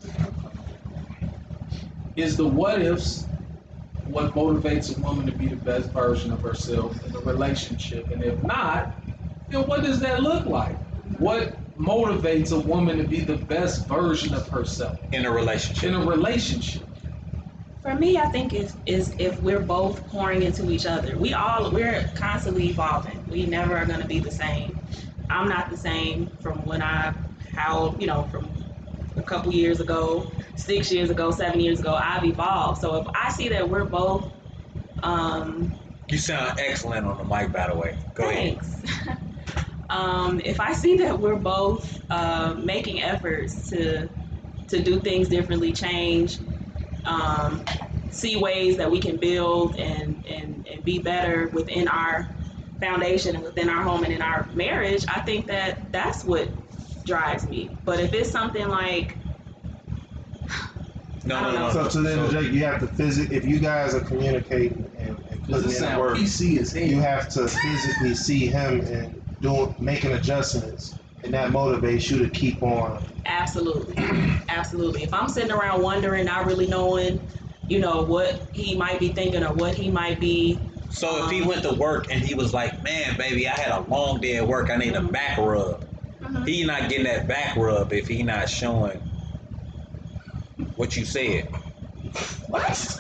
is the what ifs what motivates a woman to be the best version of herself in a relationship? And if not, then what does that look like? What motivates a woman to be the best version of herself In a relationship. in a relationship? For me, I think is is if we're both pouring into each other. We all we're constantly evolving. We never are gonna be the same. I'm not the same from when I how you know from a couple years ago, six years ago, seven years ago. I've evolved. So if I see that we're both, um, You sound excellent on the mic, by the way. Go ahead. thanks. um, if I see that we're both uh, making efforts to to do things differently, change. Um, see ways that we can build and, and, and be better within our foundation and within our home and in our marriage, I think that that's what drives me. But if it's something like, No, I no, don't no, know. no. So to the interject, you have to physically, if you guys are communicating and, and Does putting it in sound work, P C as hell? you have to physically see him and doing making adjustments, and that motivates you to keep on. Absolutely. Absolutely. If I'm sitting around wondering, not really knowing, you know, what he might be thinking or what he might be. So if he um, went to work and he was like, man, baby, I had a long day at work. I need a back rub. Mhm. He not getting that back rub if he not showing what you said. What?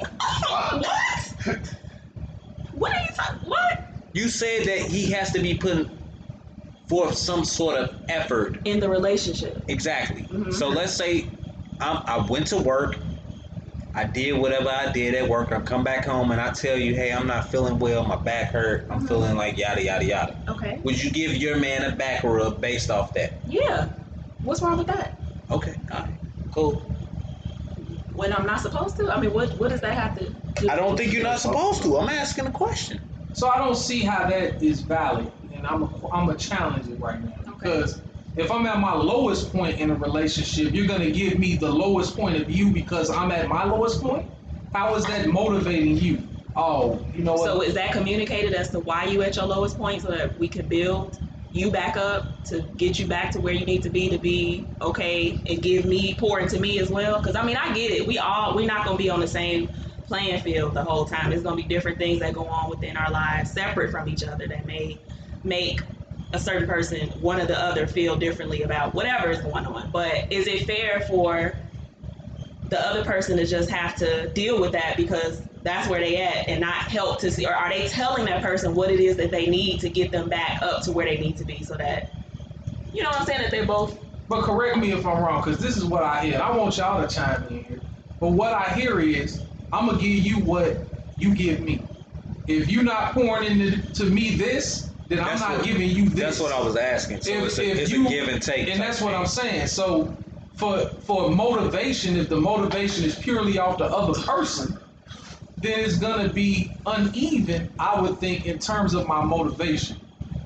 What? What are you talking? What? You said that he has to be putting forth some sort of effort. In the relationship. Exactly. Mhm. So let's say I'm, I went to work. I did whatever I did at work. I come back home and I tell you, hey, I'm not feeling well. My back hurt. I'm Mhm. feeling like yada, yada, yada. Okay. Would you give your man a back rub based off that? Yeah. What's wrong with that? Okay. All right. Cool. When I'm not supposed to? I mean, what what does that have to do? I don't think you're not supposed to. I'm asking a question. So I don't see how that is valid, and I'm a, I'm a challenge it right now because if I'm at my lowest point in a relationship, you're gonna give me the lowest point of view because I'm at my lowest point. How is that motivating you? Oh, you know what? So is that communicated as to why you at your lowest point so that we can build you back up to get you back to where you need to be to be okay and give me, pour into me as well? Because I mean, I get it. We all, we're not going to be on the same playing field the whole time. There's going to be different things that go on within our lives separate from each other that may make a certain person, one or the other, feel differently about whatever is going on. But is it fair for the other person to just have to deal with that because that's where they at and not help to see, or are they telling that person what it is that they need to get them back up to where they need to be so that, you know what I'm saying, that they're both. But correct me if I'm wrong, because this is what I hear. I want y'all to chime in here. But what I hear is, I'm gonna give you what you give me. If you're not pouring into to me this, then That's I'm not what- giving you this. That's what I was asking. So If- it's, a, if it's you- a give and take. And that's what I'm saying. So for for motivation, if the motivation is purely off the other person, then it's gonna be uneven, I would think, in terms of my motivation.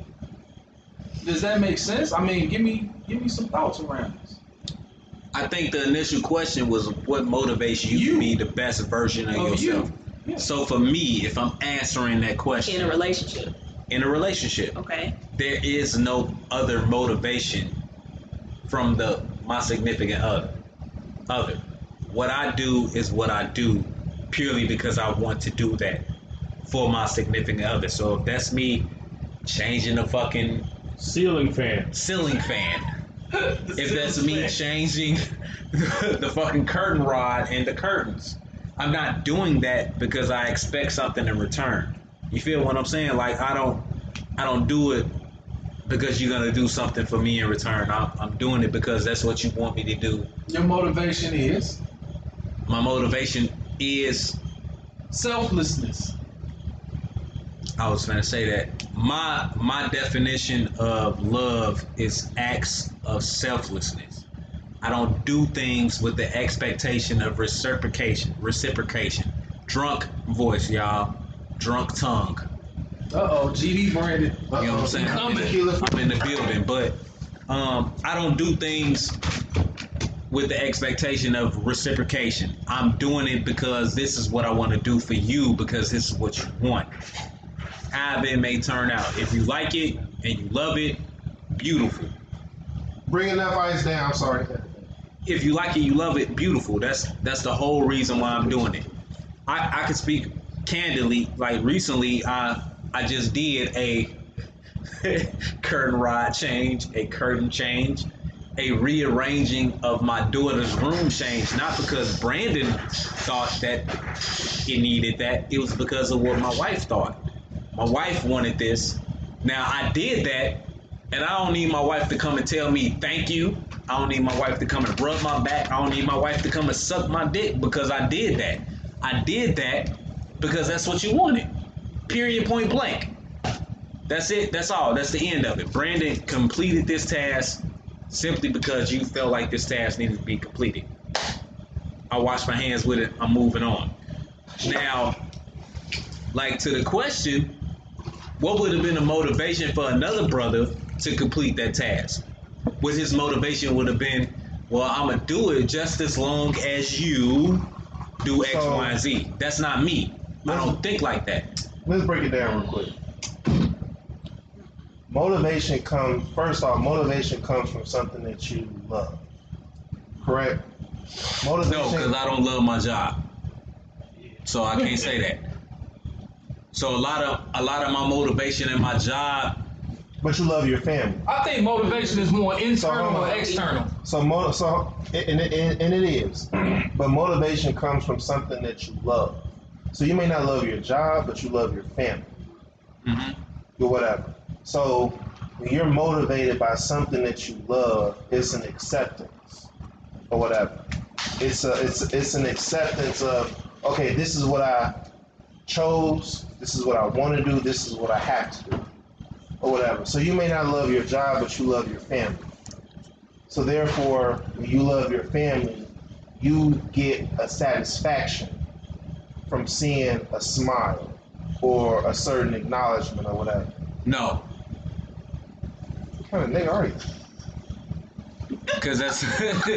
Does that make sense? I mean, give me give me some thoughts around this. I think the initial question was what motivates you, You. to be the best version of, Of you. yourself. Yeah. So for me, if I'm answering that question In a relationship. in a relationship, Okay. there is no other motivation from the my significant other. Other. What I do is what I do purely because I want to do that for my significant other. So if that's me changing the fucking Ceiling fan. ceiling fan, if that's me changing the fucking curtain rod and the curtains, I'm not doing that because I expect something in return. You feel what I'm saying? Like I don't, I don't do it because you're gonna do something for me in return. I'm, I'm doing it because that's what you want me to do. Your motivation is My motivation is, selflessness. I was gonna say that my my definition of love is acts of selflessness. I don't do things with the expectation of reciprocation. Reciprocation. Drunk voice, y'all. Drunk tongue. Uh oh, G D branded. You know what I'm saying? I'm in, the, I'm in the building, but um, I don't do things with the expectation of reciprocation. I'm doing it because this is what I want to do for you because this is what you want. However it may turn out. If you like it and you love it, beautiful. Bring enough ice down. I'm sorry. If you like it, you love it, beautiful. That's that's the whole reason why I'm doing it. I, I can speak candidly. Like recently, I I just did a curtain rod change, a curtain change, a rearranging of my daughter's room change. Not because Brandon thought that it needed that. It was because of what my wife thought. My wife wanted this. Now I did that, and I don't need my wife to come and tell me thank you. I don't need my wife to come and rub my back. I don't need my wife to come and suck my dick because I did that. I did that because that's what you wanted. Period, point blank. That's it. That's all. That's the end of it. Brandon completed this task simply because you felt like this task needed to be completed. I wash my hands with it. I'm moving on. Now, like to the question, what would have been the motivation for another brother to complete that task? What his motivation would have been well, I'm gonna do it just as long as you do X, So- Y, and Z. That's not me. I don't think like that. Let's break it down real quick. Motivation comes, first off, motivation comes from something that you love. Correct? No, Motivation. because I don't love my job, so I can't say that. So a lot of a lot of my motivation in my job. But you love your family. I think motivation is more internal So, or external. So, mo- so and, and, and it is. But motivation comes from something that you love. So you may not love your job, but you love your family. Mm-hmm. Or whatever. So when you're motivated by something that you love, it's an acceptance or whatever. It's a it's it's an acceptance of, okay, this is what I chose, this is what I want to do, this is what I have to do, or whatever. So you may not love your job, but you love your family. So therefore, when you love your family, you get a satisfaction from seeing a smile or a certain acknowledgement or whatever. No, What kind of nigga are you? because that's.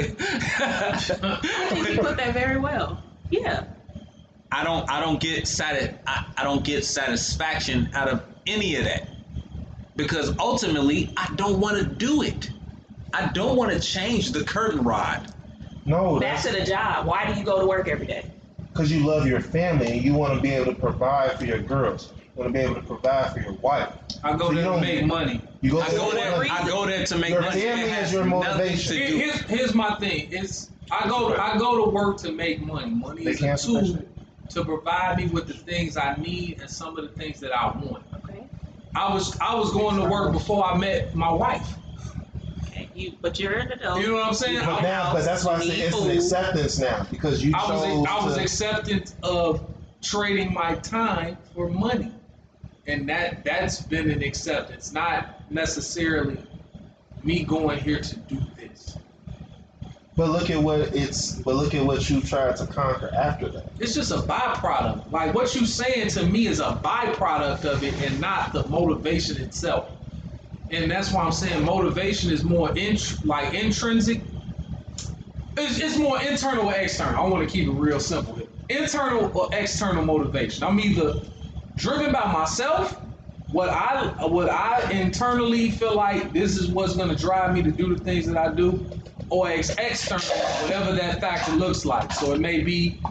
I think you put that very well. Yeah. I don't. I don't get sati- I, I don't get satisfaction out of any of that because ultimately I don't want to do it. I don't want to change the curtain rod. No, Back that's to the job. Why do you go to work every day? because you love your family and you want to be able to provide for your girls. You want to be able to provide for your wife. I go So you there to don't- make money. You go I go there. I go there to make Your money. family It has is your nothing motivation. to Here- do- Here's, here's my thing. It's I go to, I go to work to make money. Money They is a cancel that tool shit? to provide me with the things I need and some of the things that I want. Okay. I was I was going to work before I met my wife. Okay. You, but you're an adult. You know what I'm saying? But now, but that's why I say it's an acceptance now because you I chose was I was to. acceptant of trading my time for money, and that that's been an acceptance, not necessarily me going here to do this. But look at what it's. But look at what you tried to conquer after that. It's just a byproduct. Like what you saying to me is a byproduct of it, and not the motivation itself. And that's why I'm saying motivation is more int- like intrinsic. It's, it's more internal or external. I want to keep it real simple here. Internal or external motivation. I'm either driven by myself, what I what I internally feel like this is what's going to drive me to do the things that I do, or ex- external, whatever that factor looks like. So it may be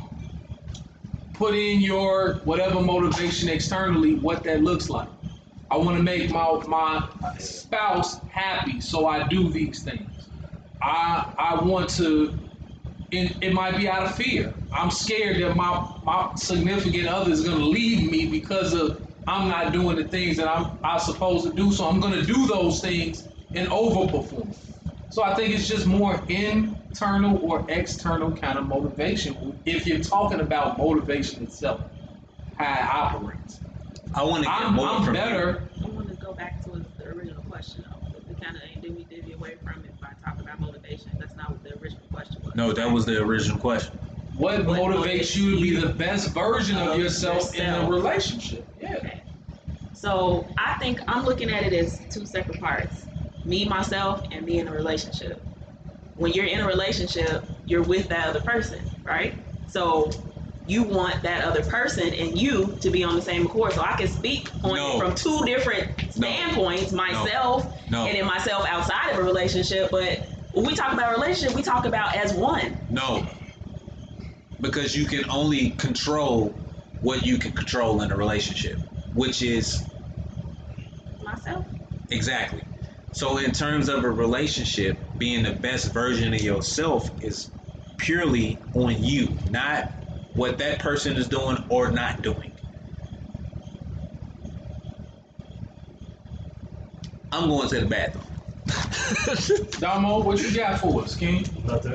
put in your whatever motivation externally, what that looks like. I want to make my my spouse happy, so I do these things. I I want to. It, it might be out of fear. I'm scared that my my significant other is going to leave me because of I'm not doing the things that I'm I'm supposed to do. So I'm going to do those things and overperform. So I think it's just more internal or external kind of motivation. If you're talking about motivation itself, how it operates. I want to get I'm, more I'm from better. I want to go back to the original question. Though. We kind of did we divvy away from it by talking about motivation. That's not what the original question was. You. No, that was the original question. What What motivates motivates you to be you the best version of of yourself in a yourself. relationship? Yeah. Okay. So I think I'm looking at it as two separate parts: me, myself, and me in a relationship. When you're in a relationship, you're with that other person, right? So you want that other person and you to be on the same accord. So I can speak on No. it from two different No. standpoints, myself No. and then myself outside of a relationship. But when we talk about relationship, we talk about as one. No, because you can only control what you can control in a relationship, which is Myself. exactly. So in terms of a relationship, being the best version of yourself is purely on you, not what that person is doing or not doing. I'm going to the bathroom. Damo, what you got for us, King? Nothing.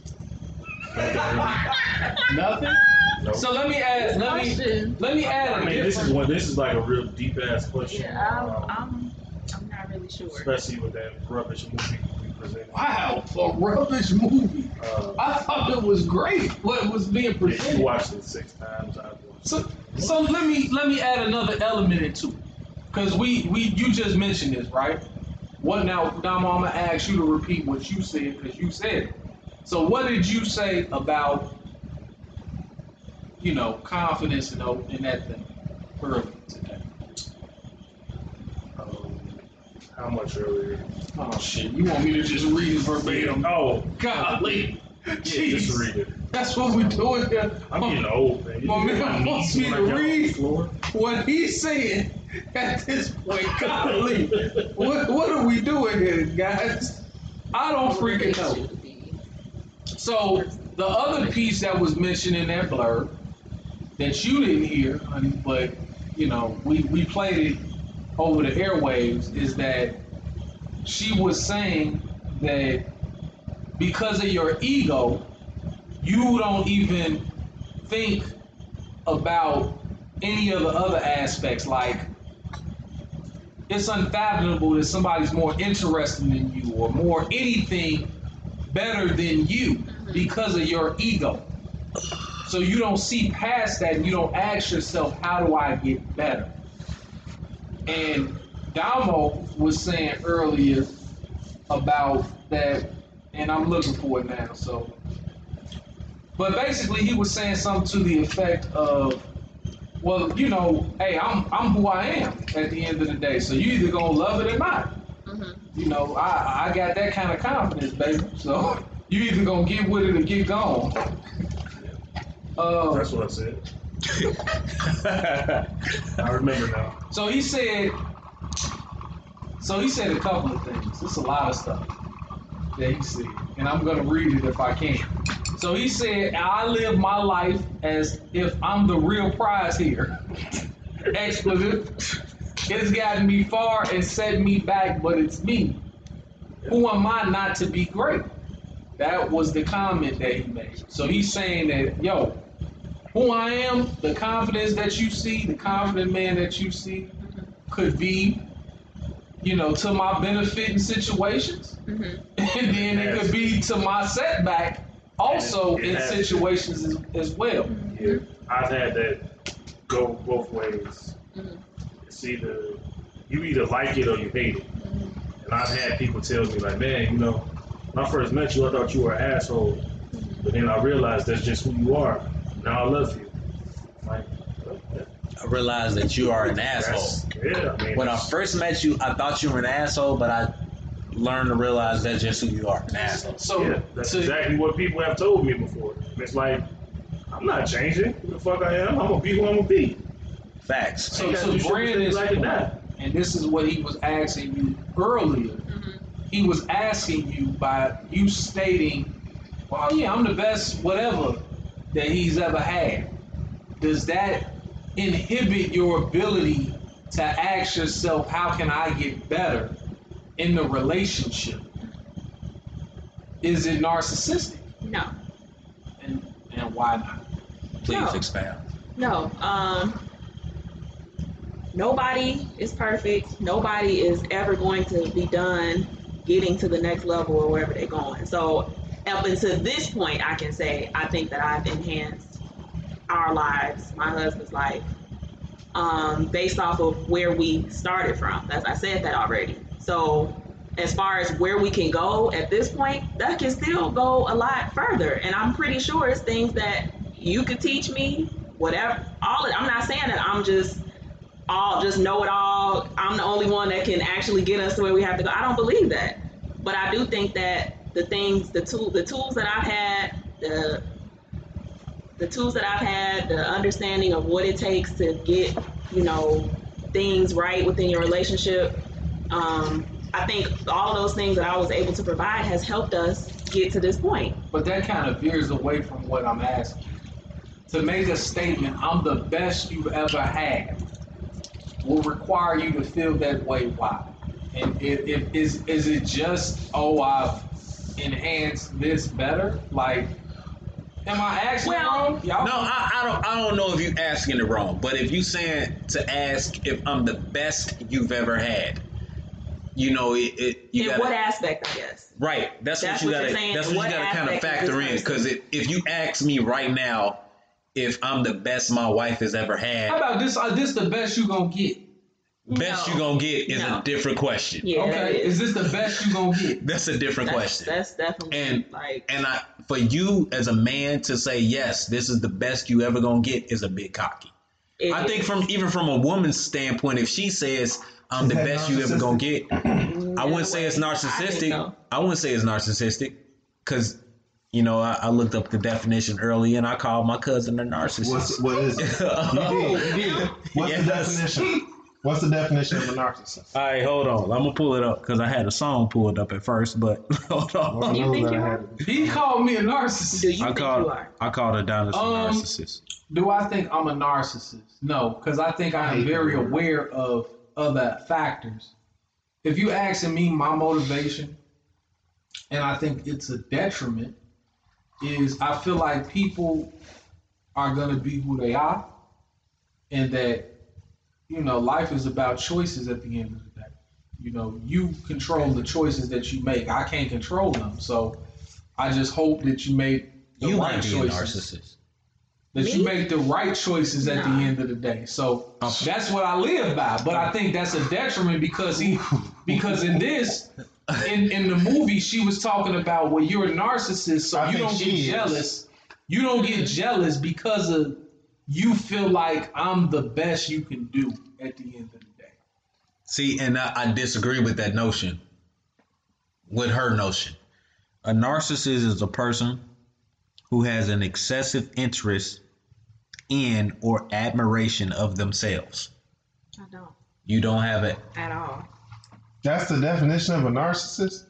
Nothing. Nope. So let me add. Let me Question. let me add a I mean, this is different. one. This is like a real deep ass question. Yeah, I'm, um, I'm, I'm not really sure. especially with that rubbish movie we presented. Wow, a rubbish movie. Uh, I thought it was great. What was being if you presented. watched it six times, I've watched So, it. so let me let me add another element into it, because we we you just mentioned this, right? What now, Damo? I'm gonna ask you to repeat what you said because you said it. So what did you say about, you know, confidence in, in that thing earlier today? Um, how much earlier? Oh shit! You want me to just read it verbatim? Oh, Golly, yeah, jeez, just read it. that's what we doing here. I'm getting old, man. You My think man my wants knees me when to I get on the read floor? what he's saying at this point. Golly, what what are we doing here, guys? I don't freaking know. So the other piece that was mentioned in that blurb that you didn't hear, honey, but you know we we played it over the airwaves, is that she was saying that because of your ego, you don't even think about any of the other aspects. Like, it's unfathomable that somebody's more interesting than you or more anything better than you because of your ego. So you don't see past that and you don't ask yourself, how do I get better? And Damo was saying earlier about that, and I'm looking for it now. So, but basically, he was saying something to the effect of, "Well, you know, hey, I'm I'm who I am at the end of the day. So you either gonna love it or not. Mm-hmm. You know, I I got that kind of confidence, baby. So you either gonna get with it or get gone." Um, That's what I said. I remember now. So he said. So he said a couple of things. It's a lot of stuff that he said, and I'm going to read it if I can. So he said, "I live my life as if I'm the real prize here." Expletive. "It's gotten me far and set me back, but it's me. Who am I not to be great?" That was the comment that he made. So he's saying that, yo, who I am, the confidence that you see, the confident man that you see, could be, you know, to my benefit in situations. Mm-hmm. And then it could be to my setback also it, it in situations as, as well. Yeah, I've had that go both ways. Mm-hmm. It's either, you either like it or you hate it. Mm-hmm. And I've had people tell me like, man, you know, when I first met you, I thought you were an asshole. Mm-hmm. But then I realized that's just who you are. Now I love you. Like, okay. I realized that you are an asshole. Yeah, I mean, when I first met you, I thought you were an asshole, but I learned to realize that's just who you are, an asshole. So yeah, that's so, exactly what people have told me before. It's like, I'm not changing who the fuck I am. I'm gonna be who I'm gonna be. Facts. So, so Brandon's like that, and this is what he was asking you earlier. Mm-hmm. He was asking you by you stating, "Well, yeah, I'm the best, whatever that he's ever had." Does that inhibit your ability to ask yourself, how can I get better in the relationship? Is it narcissistic? No. And and why not? Please no. expound. No. Um nobody is perfect. Nobody is ever going to be done getting to the next level or wherever they're going. So up until this point, I can say I think that I've enhanced our lives, my husband's life, um, based off of where we started from. As I said that already. So as far as where we can go at this point, that can still go a lot further. And I'm pretty sure it's things that you could teach me, whatever. All of, I'm not saying that I'm just all just know it all. I'm the only one that can actually get us to where we have to go. I don't believe that. But I do think that the things, the tool, the tools that I've had, the the tools that I've had, the understanding of what it takes to get, you know, things right within your relationship. Um, I think all of those things that I was able to provide has helped us get to this point. But that kind of veers away from what I'm asking. To make a statement, I'm the best you've ever had, will require you to feel that way. Why? And it, it, is, is it just, oh, I've enhanced this better? Like, am I asking well, wrong? Y'all? No, I, I don't. I don't know if you asking it wrong, but if you saying to ask if I'm the best you've ever had, you know, it. it you in gotta, what aspect, I guess. Right. That's, That's what you what gotta. you're saying. That's In what you what gotta kind of aspect factor is in, this because if you ask me right now if I'm the best my wife has ever had, How about this? Uh, this the best you gonna get? Best No. you gonna get is No. a different question. Yeah. that Okay, is is. this the best you gonna get? That's a different That's, question. that's definitely And- like. And I, for you as a man to say yes, this is the best you ever gonna get is a bit cocky. it I think is. from even from a woman's standpoint, if she says I'm Is the that best you ever gonna get, I wouldn't say it's I think narcissistic. so. I wouldn't say it's narcissistic because you know I, I looked up the definition early and I called my cousin a narcissist. What's what is it? You did, you did. What's the Yes. definition? What's the definition of a narcissist? All right, hold on. I'm gonna pull it up because I had a song pulled up at first, but hold on. You think you are? He called me a narcissist. Do you I think called you are? I called Adonis a Um, narcissist. Do I think I'm a narcissist? No, because I think I am hate very that word. aware of other factors. If you asking me my motivation, and I think it's a detriment, is I feel like people are gonna be who they are, and that you know life is about choices at the end of the day. You know, you control the choices that you make. I can't control them, so I just hope that you make the You right might be a choices. narcissist. That you Me? make the right choices at the Nah. end of the day. So Oh. that's what I live by. But I think that's a detriment because he, because in this, in, in the movie, she was talking about, well, you're a narcissist, so I you think don't she get is. jealous. You don't get jealous because of you feel like I'm the best you can do at the end of the day. See, and I, I disagree with that notion. With her notion, a narcissist is a person who has an excessive interest in or admiration of themselves. I don't You don't have it. at all. That's the definition of a narcissist?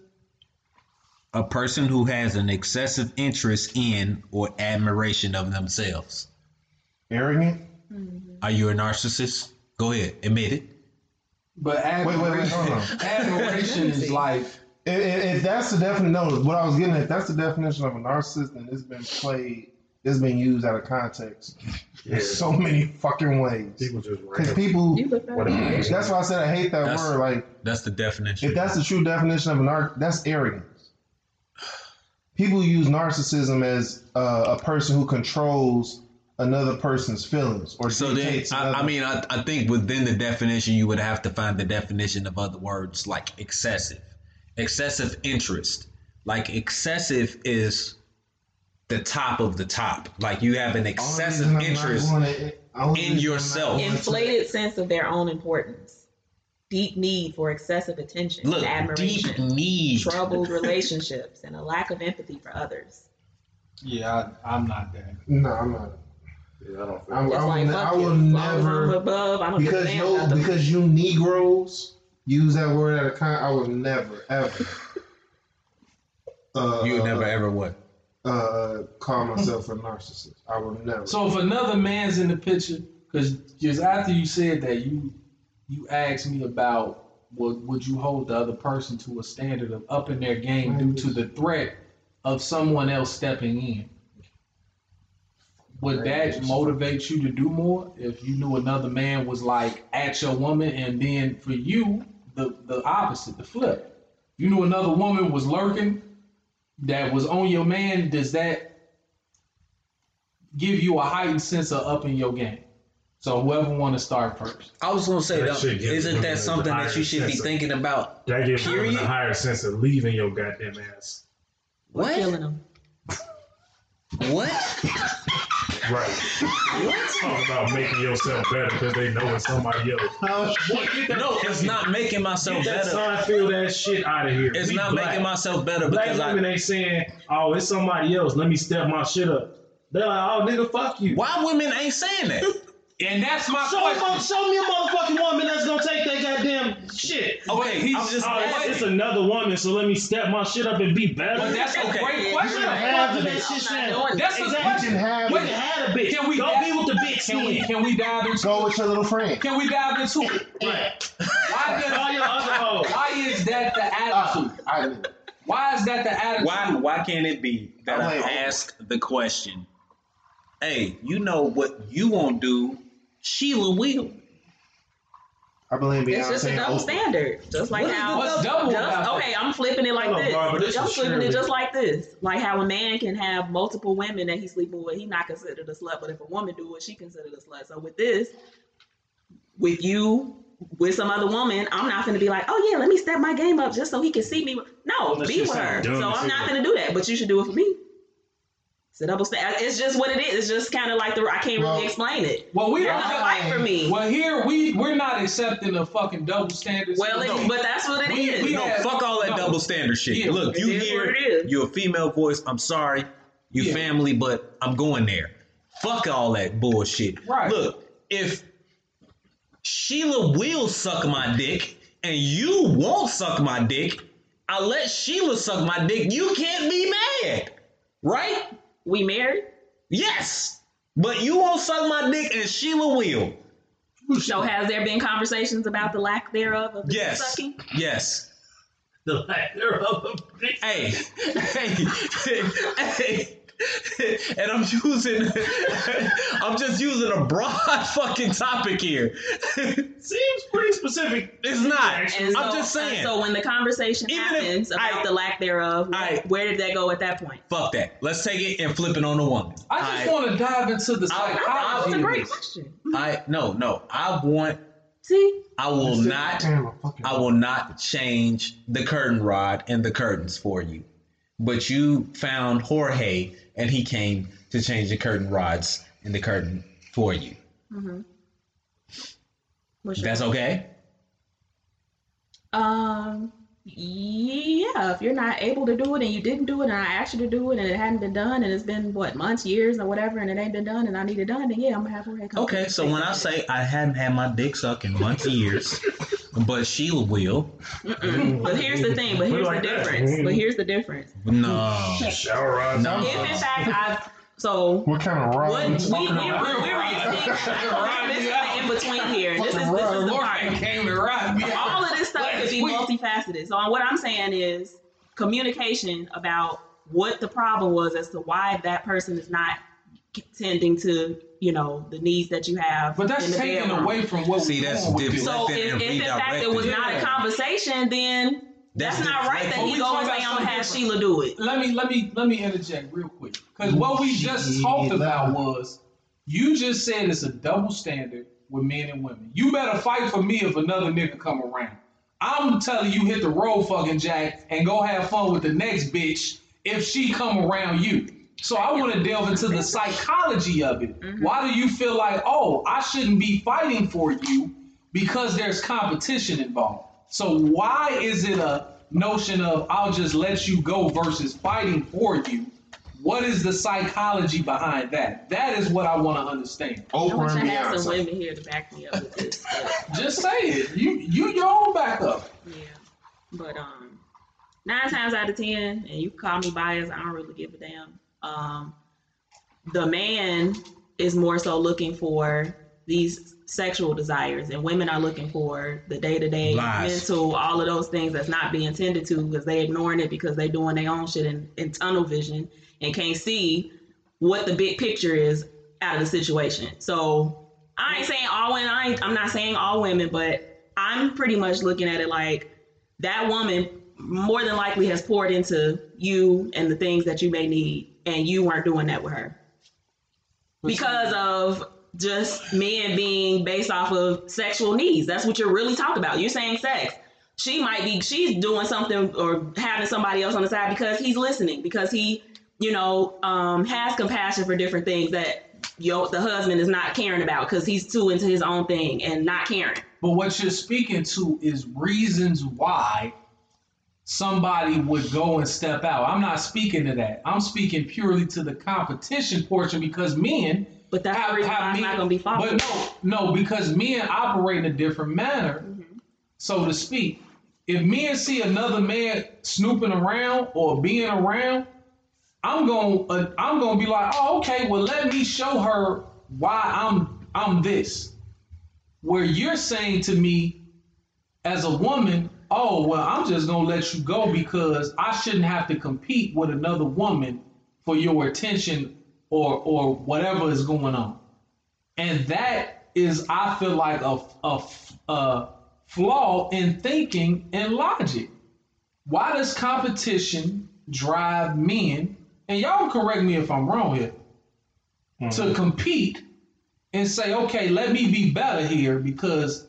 A person who has an excessive interest in or admiration of themselves. Arrogant? Are you a narcissist? Go ahead, admit it. But wait, wait, admiration, hold on. admiration is like, If, if if that's the definition, no, what I was getting at, if that's the definition of a narcissist, then it's been played, it's been used out of context Yeah. in so many fucking ways. People just Because ran. people, You look What at is- that's why I said I hate that That's- word. Like, That's the definition. if that's the true definition of a narc, that's arrogance. People use narcissism as uh, a person who controls another person's feelings or So then, dictates I, I another- mean, I, I think within the definition, you would have to find the definition of other words like excessive, excessive interest. Like excessive is the top of the top. Like you have an Only excessive reason I'm not interest. going to- only in reason I'm not yourself. going to- Inflated sense of their own importance, deep need for excessive attention, Look, admiration, deep need. troubled relationships, and a lack of empathy for others. yeah, I, I'm not that. No, I'm not. Yeah, I don't feel I, It's I, like, will, fuck I you. will As long as I'm never. above, I don't give a Because damn you about them. because you Negroes use that word at a con, I will never ever. Uh, You would never ever what? uh, call myself a narcissist. I will never. So if another man's in the picture, because just after you said that, you you asked me about would would you hold the other person to a standard of upping their game due to the threat of someone else stepping in? Would that motivate you to do more if you knew another man was like at your woman, and then for you the the opposite, the flip? You knew another woman was lurking that was on your man. Does that give you a heightened sense of upping your game? So whoever want to start first. I was gonna say, That that, shit gives isn't women that a something that higher you should be sense of- thinking about? That gives women Period. a higher sense of leaving your goddamn ass. We're What? killing them. What? Right. Talk about making yourself better because they know it's somebody else. Boy, get that No, it's not making myself Get that better. Seinfeld ass shit out of here. It's We not black. making myself better Black because women I. ain't saying, "Oh, it's somebody else. Let me step my shit up." They're like, "Oh, nigga, fuck you." Why women ain't saying that? And that's my Show, question. show me a motherfucking woman that's gonna take that goddamn shit. Okay, he's I'm just Oh, it's, asking. it's another woman, so let me step my shit up and be better. But that's a Okay. great Yeah, question. you have Fuck it. that shit, I'm Shannon. not doing That's a that. You question. can have You Wait, can have a bitch. Can we Go dive- be with the big Can we skin. can we dive into Go with your little friend. Can we dive into it? Right. Why does, All your other hoes. why is that the attitude? Uh, I, Why is that the attitude? Why why can't it be that Oh, I wait. ask the question? Hey, you know what you won't do? Sheila will. I blame It's just a Beyonce. double and Oprah. standard. Just like What is how. the What's double just, about that? okay, I'm flipping it like Hold on, this. Barbara, this I'm is flipping it Shirley. just like this. Like how a man can have multiple women that he's sleeping with, he's not considered a slut. But if a woman do it, she considered a slut. So with this, with you with some other woman, I'm not gonna be like, oh yeah, let me step my game up just so he can see me. No, Unless be you with sound her. dumb So as I'm hell. not gonna do that, but you should do it for me. It's a double standard. It's just what it is. It's just kind of like the. I can't Well- really explain it. Well, we There's don't. no fight for me. Well, here we we're not accepting the fucking double standards. Well, it, No. but that's what it We- is. we- No, Yeah. fuck all that No. double standard shit. Yeah. Look, you It is here, what it is. you're a female voice. I'm sorry, you Yeah. family, but I'm going there. Fuck all that bullshit. Right. Look, if Sheila will suck my dick and you won't suck my dick, I let Sheila suck my dick. You can't be mad, right? We married. Yes, but you won't suck my dick and Sheila will. So has there been conversations about the lack thereof of the Yes, sucking? yes. The lack thereof of dick. Hey, hey, hey. And I'm using, I'm just using a broad fucking topic here. Seems pretty specific. It's not. And I'm so- just saying. and So when the conversation Even if happens about I- the lack thereof, I- where did that go at that point? Fuck that. Let's take it and flip it on the woman. I just I, want to dive into the I- That was psychology a of great this. question. I no no. I want. See, I will not. Damn, I fucking- I will not change the curtain rod and the curtains for you. But you found Jorge, and he came to change the curtain rods and the curtain for you. What's your- That's okay. Um, yeah, if you're not able to do it and you didn't do it and I asked you to do it and it hadn't been done and it's been what months, years or whatever and it ain't been done and I need it done, then yeah, I'm gonna have her come. Okay, so when I say I hadn't had my dick sucked in months, years, but Sheila will. Mm-mm. But here's the thing. But here's the like that. difference. But here's the difference. No. Shower rods. No. If in fact I've so What kind of rod what you we we talking we're, about? we're missing the in between here. This is this is the Morgan part. came to ride me. All of this stuff could be multifaceted. So what I'm saying is communication about what the problem was as to why that person is not tending to, you know, the needs that you have. But that's in the taken bedroom. away from what See, we're that's doing with different. this. So Let if, them if in fact it was redirect not it. a conversation, then That's that's, not the- right that But he we go and talking say about I'm gonna have something Sheila do it. Let me let me let me interject real quick because what we just talked about was you just said it's a double standard with men and women. You better fight for me if another nigga come around. I'm telling you, hit the road, fucking Jack, and go have fun with the next bitch if she come around you. So I want to delve into the psychology of it. Mm-hmm. Why do you feel like, oh, I shouldn't be fighting for you because there's competition involved? So why is it a notion of I'll just let you go versus fighting for you? What is the psychology behind that? That is what I want to understand. I wish Oprah I and had some Beyonce. women here to back me up with this. But, Just say it. You you your own backup. yeah. But um nine times out of ten, and you call me biased, I don't really give a damn. Um the man is more so looking for these sexual desires and women are looking for the day-to-day Lies. mental, all of those things that's not being tended to because they ignoring it because they doing their own shit in, in tunnel vision and can't see what the big picture is out of the situation. So I ain't saying all women, I ain't, I'm not saying all women, but I'm pretty much looking at it like that woman more than likely has poured into you and the things that you may need and you weren't doing that with her because of just men being based off of sexual needs. That's what you're really talking about. You're saying sex. She might be, she's doing something or having somebody else on the side because he's listening, because he, you know, um, has compassion for different things that yo, the husband is not caring about because he's too into his own thing and not caring. But what you're speaking to is reasons why somebody would go and step out. I'm not speaking to that. I'm speaking purely to the competition portion because men But that's the reason why it's not going to be followed. But no, no, because men operate in a different manner, Mm-hmm. so to speak. If men see another man snooping around or being around, I'm going uh, I'm going to be like, "Oh, okay, well let me show her why I'm I'm this." Where you're saying to me as a woman, "Oh, well, I'm just going to let you go because I shouldn't have to compete with another woman for your attention or or whatever is going on." And that is, I feel like, a, a, a flaw in thinking and logic. Why does competition drive men, and y'all correct me if I'm wrong here, Mm-hmm. to compete and say, okay, let me be better here because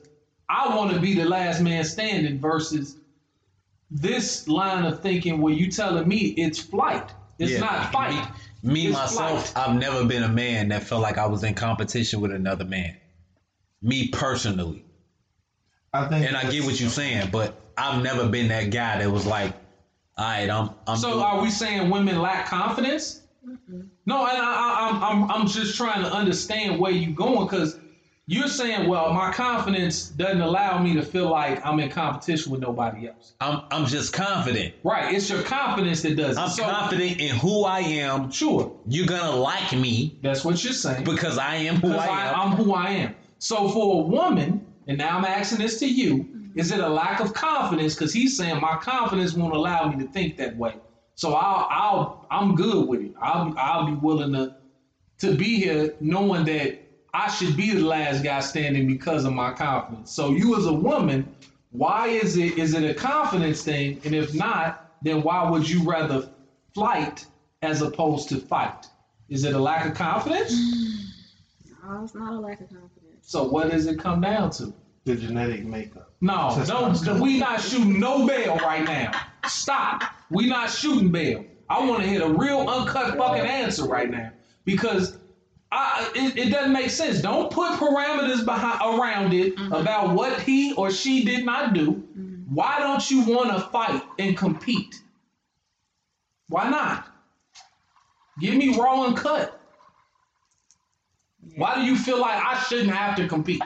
I want to be the last man standing versus this line of thinking where you telling me it's flight. It's Yeah, not fight. Me, me It's myself, flight. I've never been a man that felt like I was in competition with another man. Me personally. I think, And I get what you're saying, but I've never been that guy that was like, all right, I'm. I'm So doing- are we saying women lack confidence? Mm-mm. No, and I, I, I'm, I'm, I'm just trying to understand where you're going because you're saying, well, my confidence doesn't allow me to feel like I'm in competition with nobody else. I'm, I'm just confident. Right, it's your confidence that does it. I'm So, confident in who I am. sure, You're gonna like me that's what you're saying. because I am who Because I I, am. I'm who I am. So for a woman, and now I'm asking this to you, is it a lack of confidence? Because he's saying my confidence won't allow me to think that way. So I'll, I'll, I'm good with it. I'll, I'll be willing to, to be here, knowing that I should be the last guy standing because of my confidence. So you, as a woman, why is it? Is it a confidence thing? And if not, then why would you rather flight as opposed to fight? Is it a lack of confidence? No, it's not a lack of confidence. So what does it come down to? the genetic makeup. No, Just don't. not- We not shooting no bail right now. Stop. We not shooting bail. I want to hit a real uncut fucking answer right now because I it, it doesn't make sense. Don't put parameters behind around it Mm-hmm. about what he or she did not do. Mm-hmm. Why don't you want to fight and compete? Why not? Give me raw and cut. Why do you feel like I shouldn't have to compete?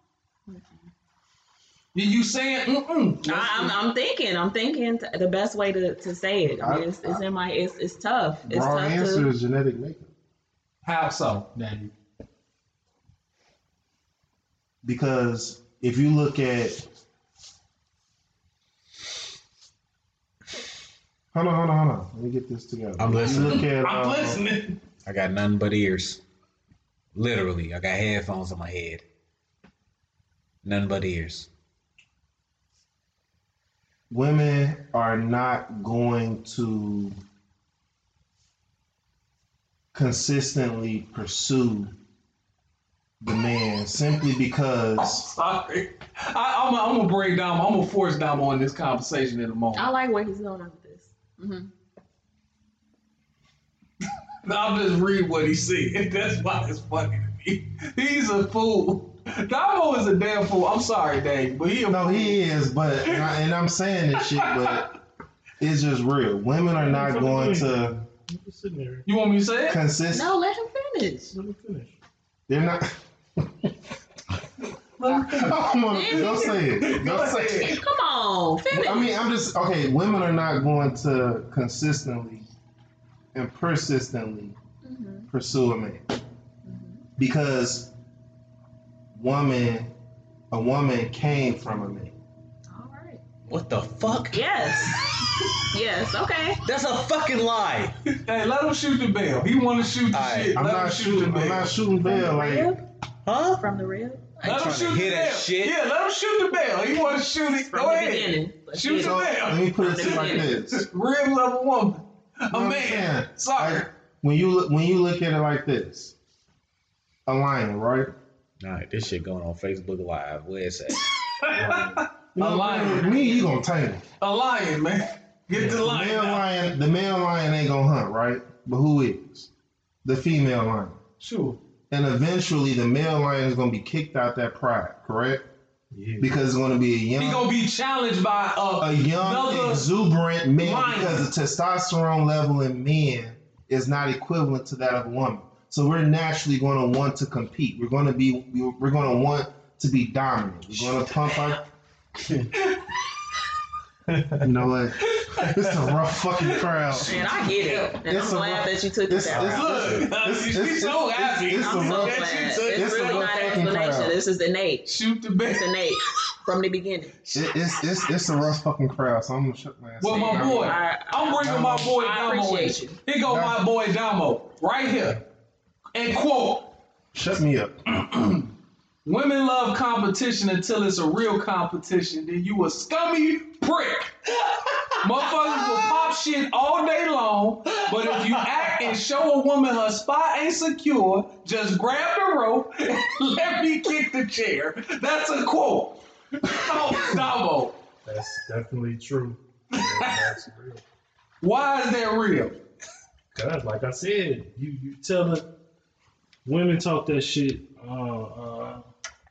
You saying, mm-mm. I, I'm, I'm thinking, I'm thinking t- the best way to, to say it. I mean, it's, it's in my, it's, it's tough. It's Raw tough answer to. is genetic makeup. How so, Daniel? Because if you look at, hold on, hold on, hold on. Let me get this together. I'm If you listening. look at, I'm um, listening. I got nothing but ears. Literally, I got headphones on my head. Nothing but ears. Women are not going to consistently pursue the man simply because Sorry. I, I'm, I'm gonna break down. I'm gonna force down on this conversation in a moment. I like where he's going with this. Mm-hmm. I'll just read what he said. That's why it's funny to me. He's a fool. Damo is a damn fool. I'm sorry, Dave, but he a no, fool. he is. But and, I, and I'm saying this shit, but it's just real. Women are not going to Just sitting there. You want me to say it? consist. No, let him finish. Let me finish. They're not. Come on, go say it. Go say it. Come on, finish. I mean, I'm just okay. Women are not going to consistently and persistently Mm-hmm. pursue a man because woman, a woman came from a man. All right. What the fuck? Yes. yes. Okay. That's a fucking lie. Hey, let him shoot the bell. He want to shoot the Alright, shit. I'm let not him shoot shooting. the I'm bell. not shooting bail. Like Rib? Huh? From the rib? I ain't Let him trying to shoot hear the that bell. shit. Yeah, let him shoot the bell. He want to shoot it. From Go the ahead. beginning. Let's Shoot get the it. so, bell. let me put it From to the you like beginning. this. Ribs of a woman. A You know what I'm man. saying? Sorry. Like, when you look when you look at it like this, a lion, right? All right, this shit going on Facebook Live. Where it's at? You know A what I'm saying? lion. With me, you gonna tangle. A lion, man. Get the The lion. male out. lion, the male lion ain't gonna hunt, right? But who is? The female lion. Sure. And eventually, the male lion is gonna be kicked out that pride, correct? Yeah. Because it's gonna be a young, He gonna be challenged by uh, a young, another exuberant man lion. because the testosterone level in men is not equivalent to that of a woman. So we're naturally going to want to compete. We're going to be. We're going to want to be dominant. We're going to pump our. You know what? It's a rough fucking crowd. Man, I get it. And It's I'm a glad rough- that you took it it's- that it's- route. Look, It's- she's it's- so it's- happy. it's- I'm a so rough- glad. she It's took- it's a really rough not an fucking explanation. crowd. This is innate. Shoot the bell. It's innate from the beginning. It, it's it's it's a rough fucking crowd. So I'm gonna shut my ass. Well, up. my boy, I- I'm bringing my boy I Damo in. appreciate you. Here go my boy Damo, right here. And quote, Shut me up. women love competition until it's a real competition. Then you a scummy prick. Motherfuckers will pop shit all day long, but if you act and show a woman her spot ain't secure, just grab the rope and let me kick the chair. That's a quote. Oh, Damo. That's definitely true. That's real. Why is that real? Cause like I said, you you tell the women talk that shit. Uh, uh,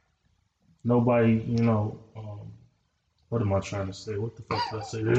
nobody, you know. Um, what am I trying to say? What the fuck did I say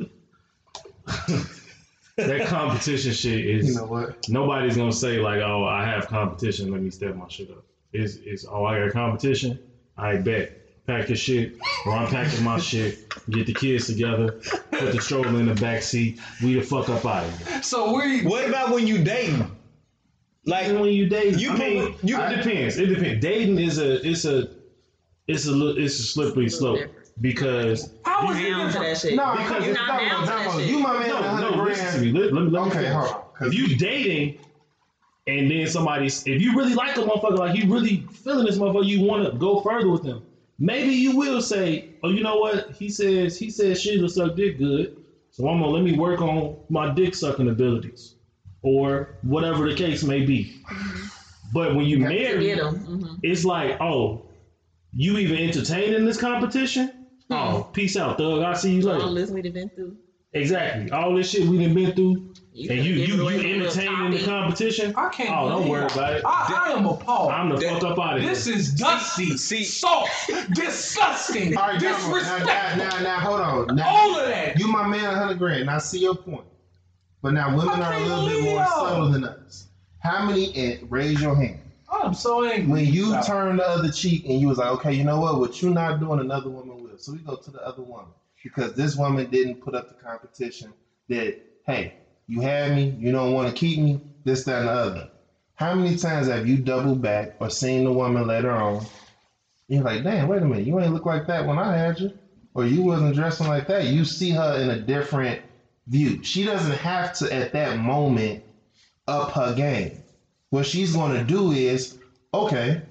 earlier? That competition shit is. You know what? Nobody's gonna say like, "Oh, I have competition. Let me step my shit up." It's, it's oh, I got competition. I bet. Pack your shit, or I'm packing my shit. Get the kids together. Put the stroller in the back seat. We the fuck up out of here. So we. What about when you dating? Like And when you dating, You I mean, put- you- it depends. It depends. Dating is a it's a it's a li- it's a slippery slope because How is it Down to different? that shit. No, Because because you're it's not Damo, down to that Damo, shit. you my man, no, a hundred no, listen to grand. me. Let, let me let me Okay, finish. hold on. 'cause- If you dating and then somebody, if you really like a motherfucker, like you really feeling this motherfucker, you want to go further with them. Maybe you will say, oh, you know what? He says he says Sheila suck dick good, so I'm gonna let me work on my dick sucking abilities, or whatever the case may be. But when you Yeah. marry, Get 'em. Mhm. it's like, oh, you even entertaining this competition? Oh, peace out, thug. I'll see you All later. this we've been through. Exactly. All this shit we done been through, You and you give you it you away with a little entertaining the topping. competition. I can't. Oh, don't believe worry it. about it. I, I am appalled. I'm the That- fuck up out of here. This is dusty, See- soft, disgusting, All right, Damo, now, disrespectful. now, now, now, hold on. Now, All of that. You my man, a hundred grand. Now, I see your point. But now, women I are a can't little bit believe more y'all. subtle than us. How many? And raise your hand. I'm so angry. When you Stop. turn the other cheek and you was like, okay, you know what? What you not doing, another woman will. So we go to the other woman because this woman didn't put up the competition. That hey, you had me, you don't want to keep me. This, that, and the other. How many times have you doubled back or seen the woman later on? You're like, damn, wait a minute, you ain't look like that when I had you, or you wasn't dressing like that. You see her in a different view. She doesn't have to at that moment up her game. What she's going to do is, okay,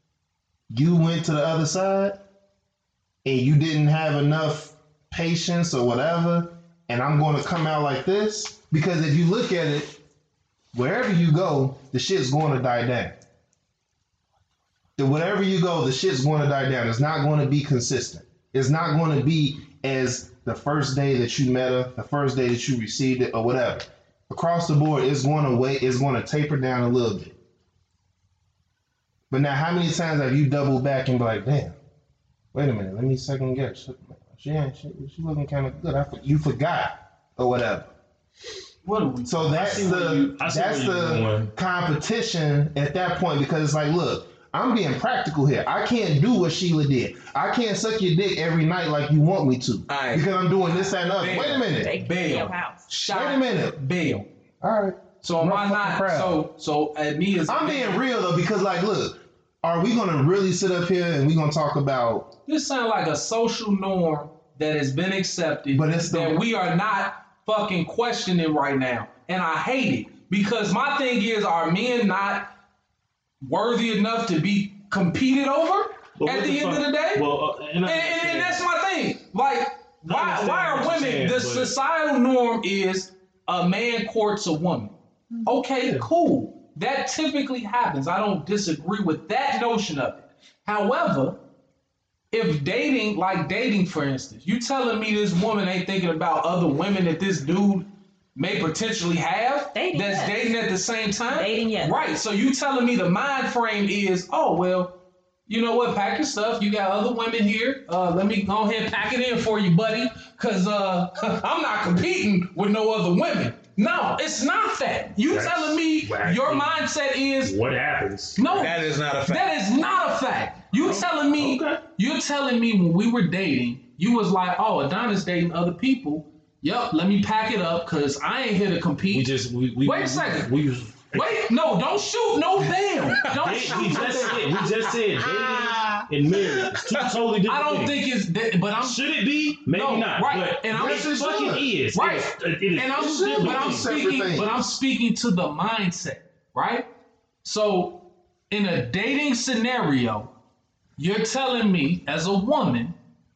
you went to the other side and you didn't have enough patience or whatever, and I'm going to come out like this. Because if you look at it, wherever you go, the shit's going to die down. Wherever you go, the shit's going to die down. It's not going to be consistent. It's not going to be as the first day that you met her, the first day that you received it, or whatever. Across the board, it's going to wait. It's going to taper down a little bit. But now, how many times have you doubled back and be like, "Damn, wait a minute, let me second guess. She ain't. She, she looking kind of good. I, you forgot or whatever." What are we? So that's see where the you- I see that's where you're the going. competition at that point, because it's like, look, I'm being practical here. I can't do what Sheila did. I can't suck your dick every night like you want me to, Alright. because I'm doing this that, and the other. Bail. Wait a minute. Take Bail. your house. Shot. Wait a minute. Bail. All right. So am I I'm not? fucking proud. So so at me as I'm being real though, because like, look, are we gonna really sit up here and we gonna talk about? This sounds like a social norm that has been accepted, But it's the- that we are not fucking questioning right now, and I hate it because my thing is, are men not worthy enough to be competed over But at what the, the end fuck- of the day? Well, uh, and, and, I and, and understand. that's my thing. Like, why understand why are what you're women? saying, The but- societal norm is a man courts a woman. Okay, Yeah. cool. That typically happens. I don't disagree with that notion of it. However, if dating, like dating, for instance, you telling me this woman ain't thinking about other women that this dude may potentially have Dating, that's yes. dating at the same time? Dating, yes. Right. So you telling me the mind frame is, oh, well, you know what, pack your stuff. You got other women here. Uh, let me go ahead and pack it in for you, buddy, because uh, I'm not competing with no other women. No, it's not that. You That's telling me wacky. your mindset is, What happens? no, That is not a fact. that is not a fact. You telling me, okay. you're telling me when we were dating, you was like, oh, Adonis dating other people. Yup, let me pack it up because I ain't here to compete. We just we, we Wait a we, second. We, we, Wait, no, don't shoot no damn. Don't They- shoot we no just damn. said we just said dating and marriage. It's two totally different I don't things. think it's that, but I'm Should it be? Maybe No, not. right. But And I'm- it Yes, it fucking should. is. Right. It is, it is and I'm two should, different but I'm things. separate speaking things. but I'm speaking to the mindset, right? So in a dating scenario, you're telling me as a woman,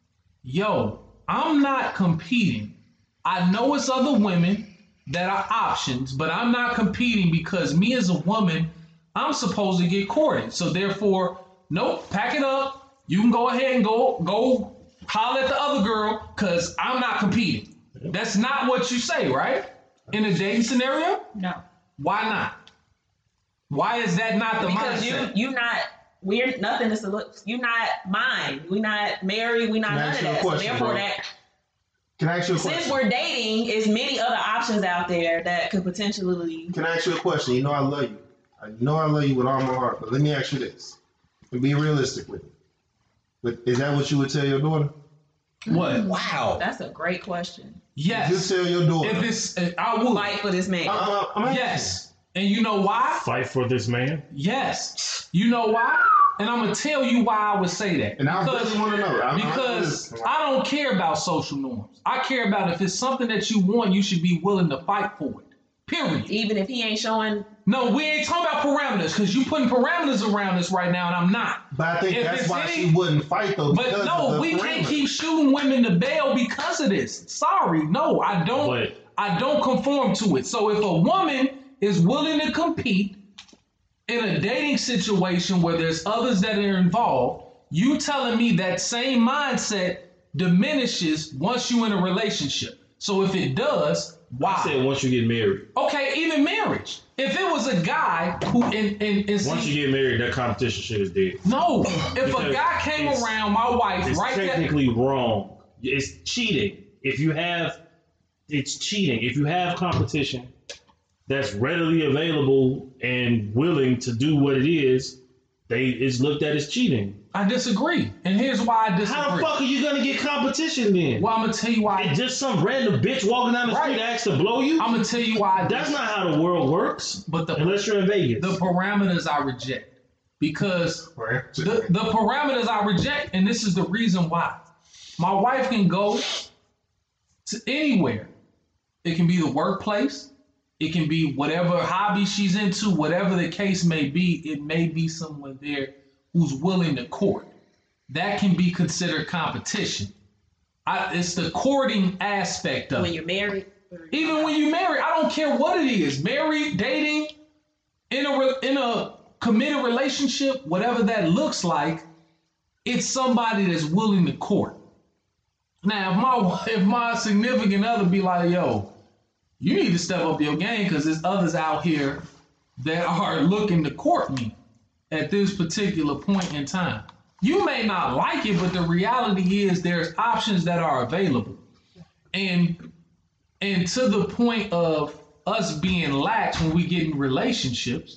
yo, I'm not competing. I know it's other women that are options, but I'm not competing because me as a woman, I'm supposed to get courted. So therefore, nope, pack it up. You can go ahead and go go holler at the other girl because I'm not competing. That's not what you say, right? In a dating scenario? No. Why not? Why is that not the because mindset? you you not we're nothing is a look. You're not mine. We're not married. We're not Can I none of ask you a that. So question, therefore, bro? that Can I ask you a since question? we're dating, is many other options out there that could potentially. Can I ask you a question? You know I love you. I know I love you with all my heart, but let me ask you this. And be realistic with it. But is that what you would tell your daughter? What? Wow. That's a great question. Yes. You tell your daughter. If it's, uh, I would. Fight for this man. Uh, I'm asking. Yes. And you know why? Fight for this man. Yes. You know why? And I'm gonna tell you why I would say that. And I because, really want to know. I'm, because I'm I don't care about social norms. I care about if it's something that you want, you should be willing to fight for it. Period. Even if he ain't showing. No, we ain't talking about parameters because you putting parameters around us right now, and I'm not. But I think If that's it's why any- she wouldn't fight though. But because of no, the we parameters. can't keep shooting women to bail because of this. Sorry, no, I don't. But- I don't conform to it. So if a woman is willing to compete in a dating situation where there's others that are involved, you telling me that same mindset diminishes once you in a relationship. So if it does, why? I said once you get married. Okay, even marriage. If it was a guy who in in, in Once you get married, that competition shit is dead. no, if a Because guy came it's- around my wife It's right there. technically wrong. It's cheating. If you have, it's cheating. If you have competition that's readily available and willing to do what it is, they it's looked at as cheating. I disagree, and here's why I disagree. How the fuck are you gonna get competition then? Well, I'm gonna tell you why. It's just some random bitch walking down the Right. street asks to blow you? I'm gonna tell you why. I That's dis- not how the world works. But the Unless you're in Vegas. the parameters I reject because the the parameters I reject, and this is the reason why. My wife can go to anywhere. It can be the workplace. It can be whatever hobby she's into, whatever the case may be. It may be someone there who's willing to court. That can be considered competition. I, it's the courting aspect of When it. you're married. Even when you marry, I don't care what it is. Married, dating, in a re- in a committed relationship, whatever that looks like, it's somebody that's willing to court. Now, if my if my significant other be like, yo, you need to step up your game because there's others out here that are looking to court me at this particular point in time. You may not like it, but the reality is there's options that are available. And and to the point of us being lax when we get in relationships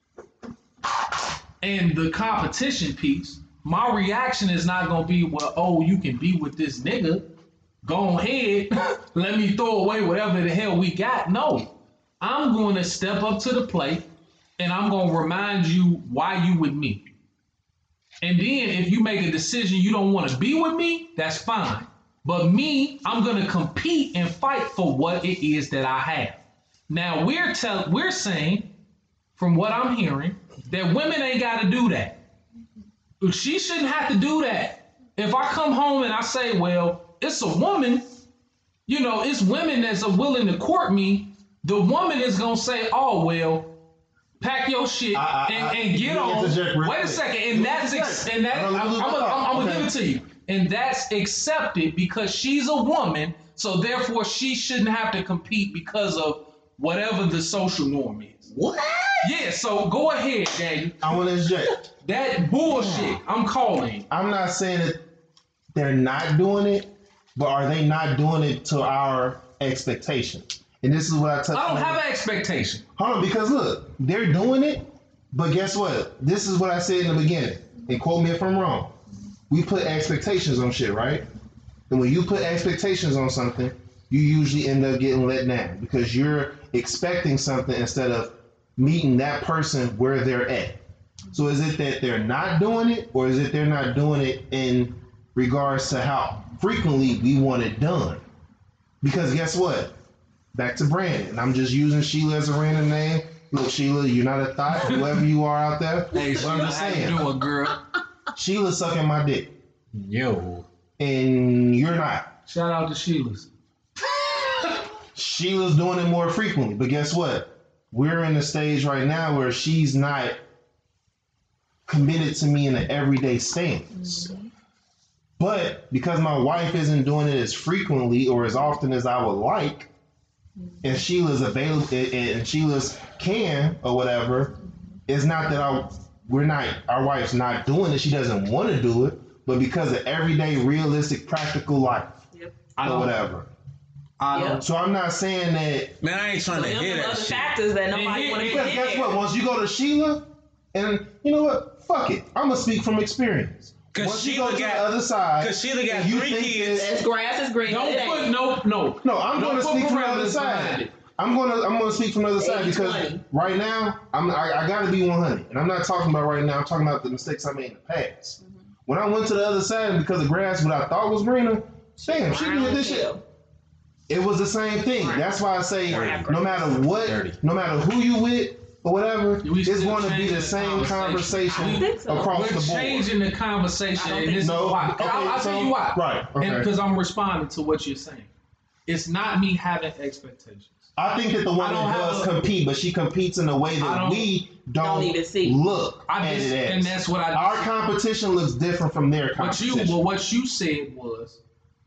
and the competition piece, my reaction is not gonna be, well, oh, you can be with this nigga. Go ahead, let me throw away whatever the hell we got. No, I'm going to step up to the plate and I'm going to remind you why you with me. And then if you make a decision you don't want to be with me, that's fine. But me, I'm going to compete and fight for what it is that I have. Now we're tell we're saying, from what I'm hearing, that women ain't got to do that. She shouldn't have to do that. If I come home and I say, well, it's a woman, you know, it's women that's willing to court me, the woman is going to say, oh, well, pack your shit I- I- and, I- and get let me on. interject real Wait a quick. second. And that's, ex- and that, I'm, I'm I'm, gonna lose I'm, my thought. I'm going to Okay. give it to you. And that's accepted because she's a woman. So therefore she shouldn't have to compete because of whatever the social norm is. What? Yeah. So go ahead, Daniel. I want to interject. That bullshit, I'm calling. I'm not saying that they're not doing it, but are they not doing it to our expectations? And this is what I touched I don't on. have an expectation. Hold on, because look, they're doing it, but guess what? This is what I said in the beginning, and quote me if I'm wrong. We put expectations on shit, right? And when you put expectations on something, you usually end up getting let down because you're expecting something instead of meeting that person where they're at. So is it that they're not doing it, or is it they're not doing it in regards to how frequently we want it done? Because guess what? Back to Brandon. And I'm just using Sheila as a random name. Look, Sheila, you're not a thought, whoever you are out there. Hey, But I'm Sheila, just how you saying, doing, girl? Sheila's sucking my dick, Yo. and you're not. Shout out to Sheila's. Sheila's doing it more frequently, but guess what? We're in a stage right now where she's not committed to me in an everyday stance. But because my wife isn't doing it as frequently or as often as I would like, and Sheila's available, and Sheila's can or whatever, it's not that I we're not our wife's not doing it. She doesn't want to do it, but because of everyday, realistic, practical life Yep. or whatever. I don't. Yep. So I'm not saying that. Man, I ain't trying to Them hear that other shit. factors that nobody And want to he- Because put in guess there. what? Once you go to Sheila, and you know what? Fuck it. I'm gonna speak from experience. 'Cause Once you Sheila go to got- the other side, 'cause Sheila got and you three think kids. that- This grass is green. Don't It put ain't. no no. No, I'm Don't going to put speak from the other parameters behind side. it. I'm going to I'm going to speak from the other side because eighty twenty. right now I'm I, I got to be one hundred, and I'm not talking about right now. I'm talking about the mistakes I made in the past. Mm-hmm. When I went to the other side because the grass, what I thought was greener, damn, she did this shit. It was the same thing. Right. That's why I say Right. no matter what, Dirty. no matter who you with or whatever, We it's still going to be changing the the same conversation. conversation I think so. across We're the board. changing the conversation, I don't and think this so. is why. Okay, I'll, I'll so- tell you why. right, okay. Because I'm responding to what you're saying. It's not me having expectations. I think that the woman don't have does a- compete, but she competes in a way I that don't- we don't, Don't even see. look I at just, it and as. that's what I. Our competition looks different from their What competition. you, well, what you said was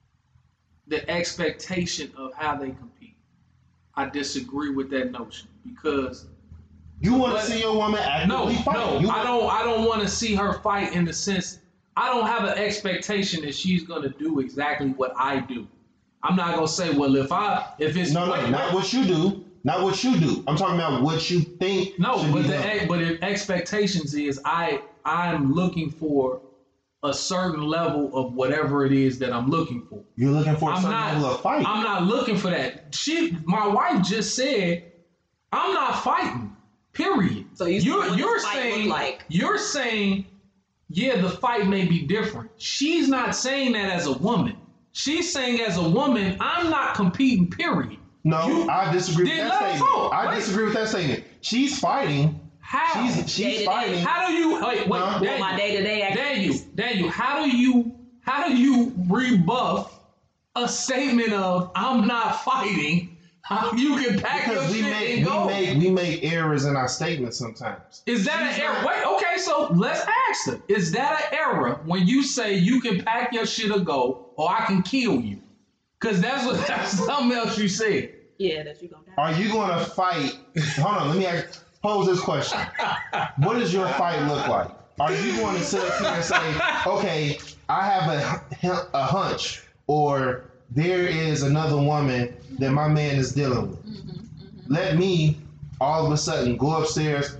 the expectation of how they compete. I disagree with that notion because You want But- to see your woman no, actively fight. no, You I want- don't. I don't want to see her fight in the sense. I don't have an expectation that she's going to do exactly what I do. I'm not going to say, well, if I, if it's No, no, wait, not wait. what you do. Not what you do. I'm talking about what you think. No, should but be the done. ex- but if expectations is I I'm looking for a certain level of whatever it is that I'm looking for. You're looking for a I'm certain not. level of fight. I'm not looking for that. She, my wife, just said, I'm not fighting. Period. So you see you're what you're this fight look saying like. you're saying, yeah, the fight may be different. She's not saying that as a woman. She's saying as a woman, I'm not competing. Period. no, You- I disagree with Then that let her statement. talk. I Wait. disagree with that statement. She's fighting. How? She's Day she's to day. fighting. How do you wait? Wait, Huh? Daniel, My day-to-day Daniel, activities. Daniel, how do you how do you rebuff a statement of I'm not fighting? How you can pack Because your we shit make and we go? make we make errors in our statements sometimes. Is that She's an error? not- Wait, okay, so let's ask her. Is that an error when you say you can pack your shit or go, or I can kill you? Because that's what that's something else you said. Yeah, that you gonna die. Are you going to fight? Hold on, let me ask, pose this question. What does your fight look like? Are you going to sit up here and say, okay, I have a, a hunch, or there is another woman that my man is dealing with? Mm-hmm, Let me all of a sudden go upstairs,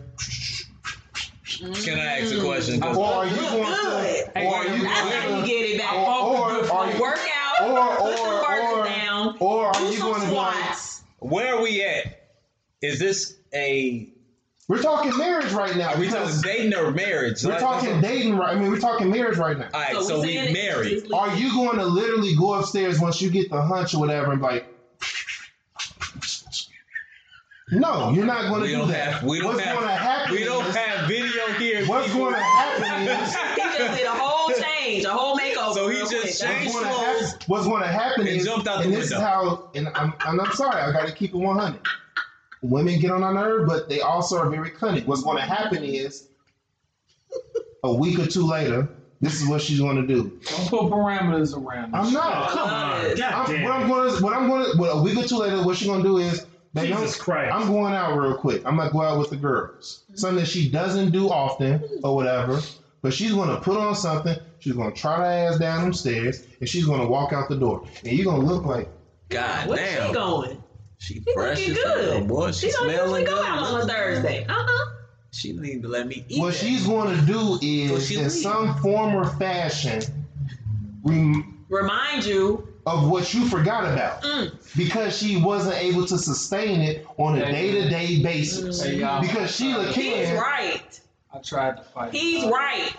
Can I ask a question? 'Cause- or are you Look going good. to, or are you That's how you going to, get it back. or, or, are you, Work out. or, put some or, burgers or, down. or are do you some going to be like, squats. Where are we at? Is this a? we're talking marriage right now. Are we because talking dating or marriage? We're Like- talking dating, right? I mean, we're talking marriage right now. All right, So so, we we saying it- married. just leave Are it. you going to literally go upstairs once you get the hunch or whatever and be like, no, you're not going to We do don't that. have. We don't what's have. going to happen We don't is, have video here. what's people. going to happen is, He just did a whole change, a whole makeover. So he real just quick. changed what's going to clothes happen, what's going to happen and is, jumped out the and this window. is how, and I'm, and I'm sorry, I got to keep it one hundred. Women get on our nerve, but they also are very cunning. What's going to happen is, a week or two later, this is what she's going to do. Don't put parameters around this I'm shit. not. Come on, God I'm, damn what I'm it. going to, what I'm going to, what a week or two later, what she's going to do is, baby, I'm, Jesus Christ. I'm going out real quick. I'm gonna go out with the girls. Something that she doesn't do often or whatever. But she's gonna put on something. She's gonna try her ass down them stairs, and she's gonna walk out the door. And you're gonna look like, God Where's damn. she going? She She fresh looking as hell, good. boy. She, She don't usually smelling go good. out on a Thursday. Uh-huh. She need to let me eat. what that. she's gonna do So is, she in leave. some form or fashion, rem- Remind you. of what you forgot about, Mm. because she wasn't able to sustain it on a day-to-day basis. Hey, y'all, Because Sheila He's can. right. I tried to fight. He's it. right.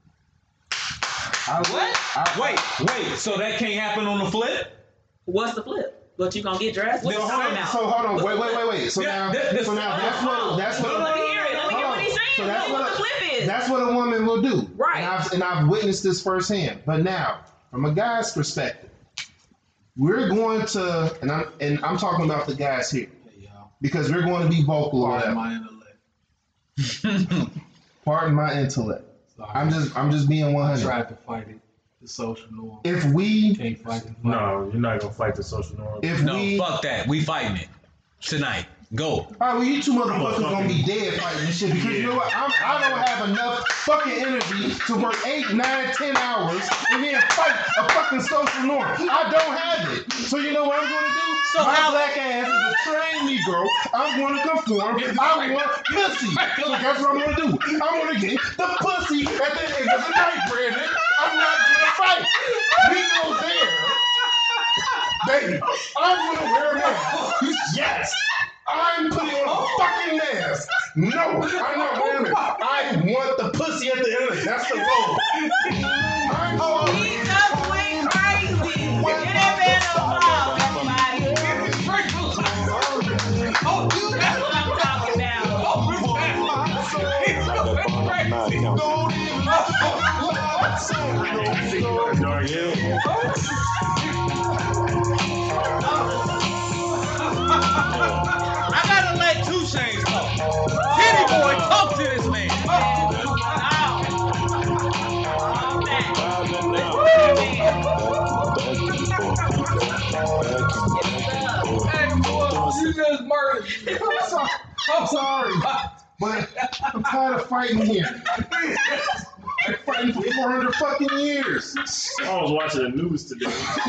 I, What? I, Wait, wait. So that can't happen on the flip? What's the flip? But you gonna get dressed? What So you hold talking on. about? So hold on. Wait, wait, wait, wait. So Yeah, now, that- that's- so now that's what that's what. Let me hear it. Let me hear what he's saying. So Tell that's me what what a- the flip is. That's what a woman will do. Right. And I've, and I've witnessed this firsthand. But now, from a guy's perspective, we're going to, and I'm and I'm talking about the guys here, Hey, y'all. because we're going to be vocal or Pardon whatever. my intellect. Pardon my intellect. Sorry. I'm just I'm just being I one hundred. tried to fight it. the social norm. If we, Can't fight the fight. No, you're not gonna fight the social norm. if No, we, fuck that. We fighting it tonight. Go. all right, well, you two motherfuckers gonna be dead fighting this shit because you know what? I'm, I don't have enough fucking energy to work eight, nine, ten hours and then fight a fucking social norm. I don't have it. So you know what I'm gonna do? So My how- black ass is a trained Negro. I'm gonna conform. I want pussy. So that's what I'm gonna do. I'm gonna get the pussy at the end of the night, Brandon. I'm not gonna fight. We go there. Baby, I'm gonna wear a mask. Yes. I'm putting on a fucking mask. No, I'm not wearing it. I want the pussy at the end of it. That's the goal. I'm oh, He's just went crazy. Get that man a everybody. Oh, dude, that's what I'm talking about. I gotta let Two Chainz talk. Kitty boy, talk to this man. You just murdered. I'm sorry. I'm sorry. But I'm tired of fighting here. I'm fighting for four hundred fucking years. I was watching the news today.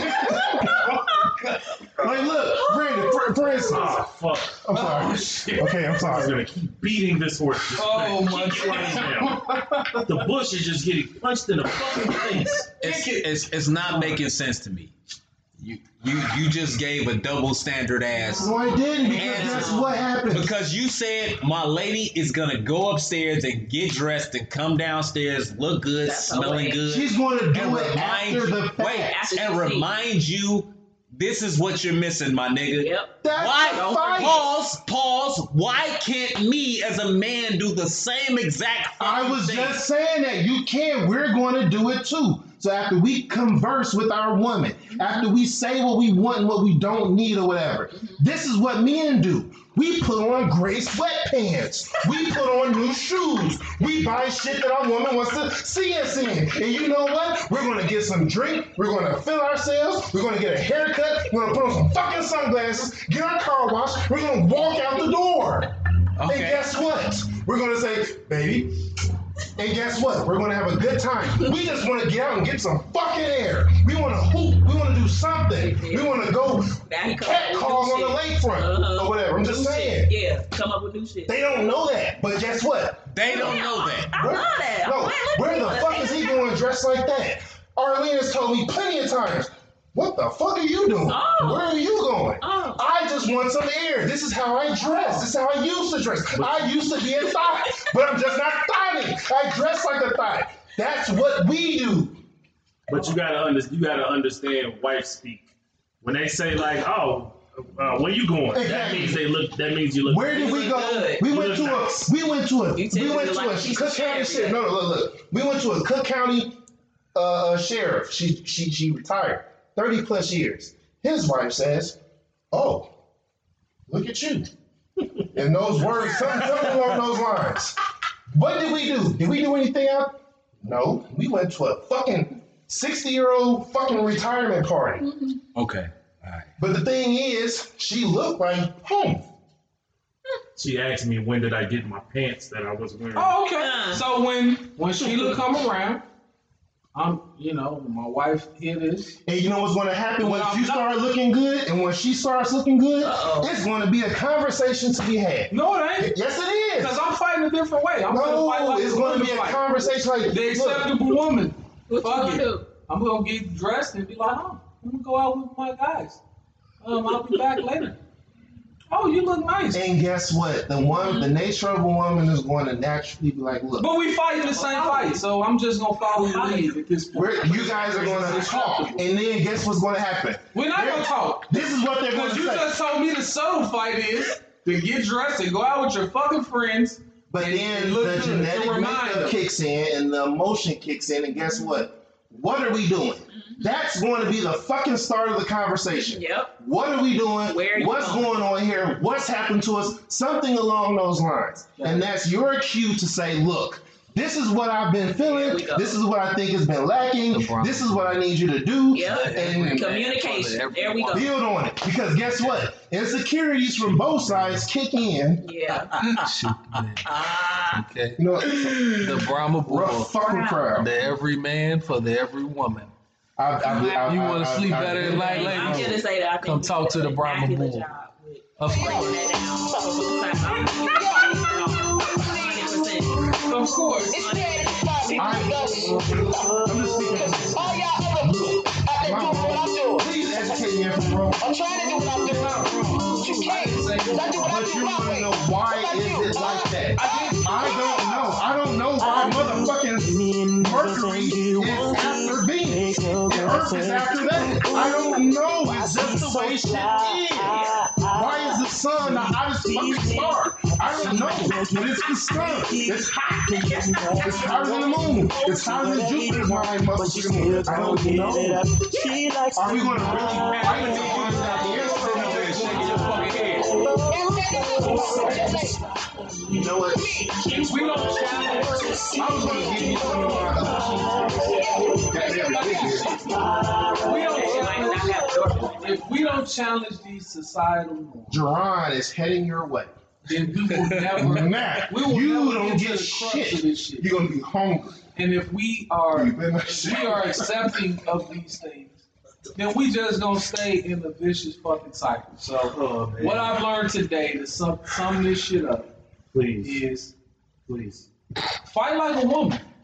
Like, look, Brandon, for, for instance. Ah, fuck. I'm sorry. Oh, shit. Okay, I'm I was sorry. gonna keep beating this horse. Just Oh, keep my sliding down. The bush is just getting punched in the fucking face. It's, it's, it's not making sense to me. You you you just gave a double standard ass. No, I didn't because answer. that's what happened. Because you said my lady is gonna go upstairs and get dressed and come downstairs, look good, That's smelling okay. good, She's going to do and it remind after you, the fact. wait, After and she see. remind you this is what you're missing, my nigga. Yep. That's Why? the fight. Pause. Pause. Why can't me as a man do the same exact? I fucking was thing? just saying that you can. We're going to do it too. So after we converse with our woman, after we say what we want and what we don't need or whatever, this is what men do. We put on gray sweatpants. We put on new shoes. We buy shit that our woman wants to see us in. And you know what? We're going to get some drink. We're going to fill ourselves. We're going to get a haircut. We're going to put on some fucking sunglasses, get our car washed. We're going to walk out the door. And Okay. guess what? We're going to say, baby, and guess what? We're going to have a good time. We just want to get out and get some fucking air. We want to hoop. We want to do something. We want to go Now he come cat up with calls new on the shit. lakefront Uh-huh. or whatever. I'm just New saying. shit. Yeah, come up with new shit. They don't know that. But guess what? They don't know that. I love that. No, I'm like, look where at the you. fuck is he going dressed like that? Arlene has told me plenty of times, what the fuck are you doing? Oh. Where are you going? Oh. I just want some air. This is how I dress. This is how I used to dress. I used to be a thought, but I'm just not thotting. I dress like a thought. That's what we do. But you gotta under, you gotta understand wife speak. When they say like, "Oh, uh, where you going?" That Exactly. means they look. That means you look. Where did we go? good. We You went look to a. nice. We went to a. You tell We me went you to like a a piece Cook of County shit, sheriff. yeah. No, no, look, look. We went to a Cook County uh, uh, sheriff. She she she retired, thirty plus years. His wife says, "Oh, look at you." In those words, something, something along those lines. What did we do? Did we do anything out? No, we went to a fucking sixty-year-old fucking retirement party. Okay. All right. But the thing is, she looked like home. She asked me when did I get my pants that I was wearing. Oh, okay. Uh. So when when Sheila come around, I'm you know my wife hear this. And you know what's going to happen Well, once I'm you not- start looking good, and when she starts looking good, Uh-oh. it's going to be a conversation to be had. No, it ain't. Yes, it Because is. I'm fighting a different way. I'm gonna fight No, like it's a going to woman be a fight. conversation like The look, acceptable woman. What you Fuck gonna it. do? I'm gonna get dressed and be like, oh, I'm gonna go out with my guys. Um, I'll be back later. Oh, you look nice. And guess what? The one, the nature of a woman is going to naturally be like, look, But we fighting the same fight, so I'm just gonna follow your lead at this point. we're, you guys are going to talk, and then guess what's going to happen? We're not gonna talk. This is what they're going Because to you say. just told me the subtle fight is to get dressed and go out with your fucking friends. But and- then and look the good, to genetic remind makeup them. kicks in and the emotion kicks in, and guess what? What are we doing? That's going to be the fucking start of the conversation. Yep. What are we doing? Where are you What's going? going on here? What's happened to us? Something along those lines. And that's your cue to say, look, This is what I've been Here feeling. we go. This is what I think has been lacking. This is what I need you to do. Yep. And Communication. There we go. build on it. Because guess what? Insecurities from both sides kick in. Yeah. Shoot, man. Ah. Okay. You know, The Brahma Bull. rough fucking crowd. The every man for the every woman. I, I, I, You I- wanna I- sleep I- better at night, ladies? I'm here to say that I think Come you talk did to the an Brahma immaculate Bull. job with Of breaking course. that down. So sometimes I'm one hundred percent. Of course. I'm just speaking. All y'all ever, I've been doing what I'm doing. Please educate me if I'm wrong. I'm trying to do what I'm doing. But you can't. Because I do what I But do you my want way. to know why What about is you? it like that? I don't know. I don't know why motherfucking Mercury is after Venus and Earth is after that. I don't know. It's just the way shit is. Why is the sun the hottest fucking star? I don't know. But it's the sun. It's hot. It's hotter than the moon. It's hotter than Jupiter's nine muscles. I don't know. Are we going to really fight the ones out here? Shaking your fucking head. You know what? If we don't challenge, I was going to give you some of my other cheats. we don't challenge, if we don't challenge these societal norms, Jerron is heading your way. then we will never. Matt, we will you never don't get to get the crux shit. of this shit. You're going to be hungry. And if we are, You better if we are accepting of these things, then we just gonna stay in the vicious fucking cycle. So Oh, man. what I've learned today to sum, sum this shit up Please. is Please. fight like a woman.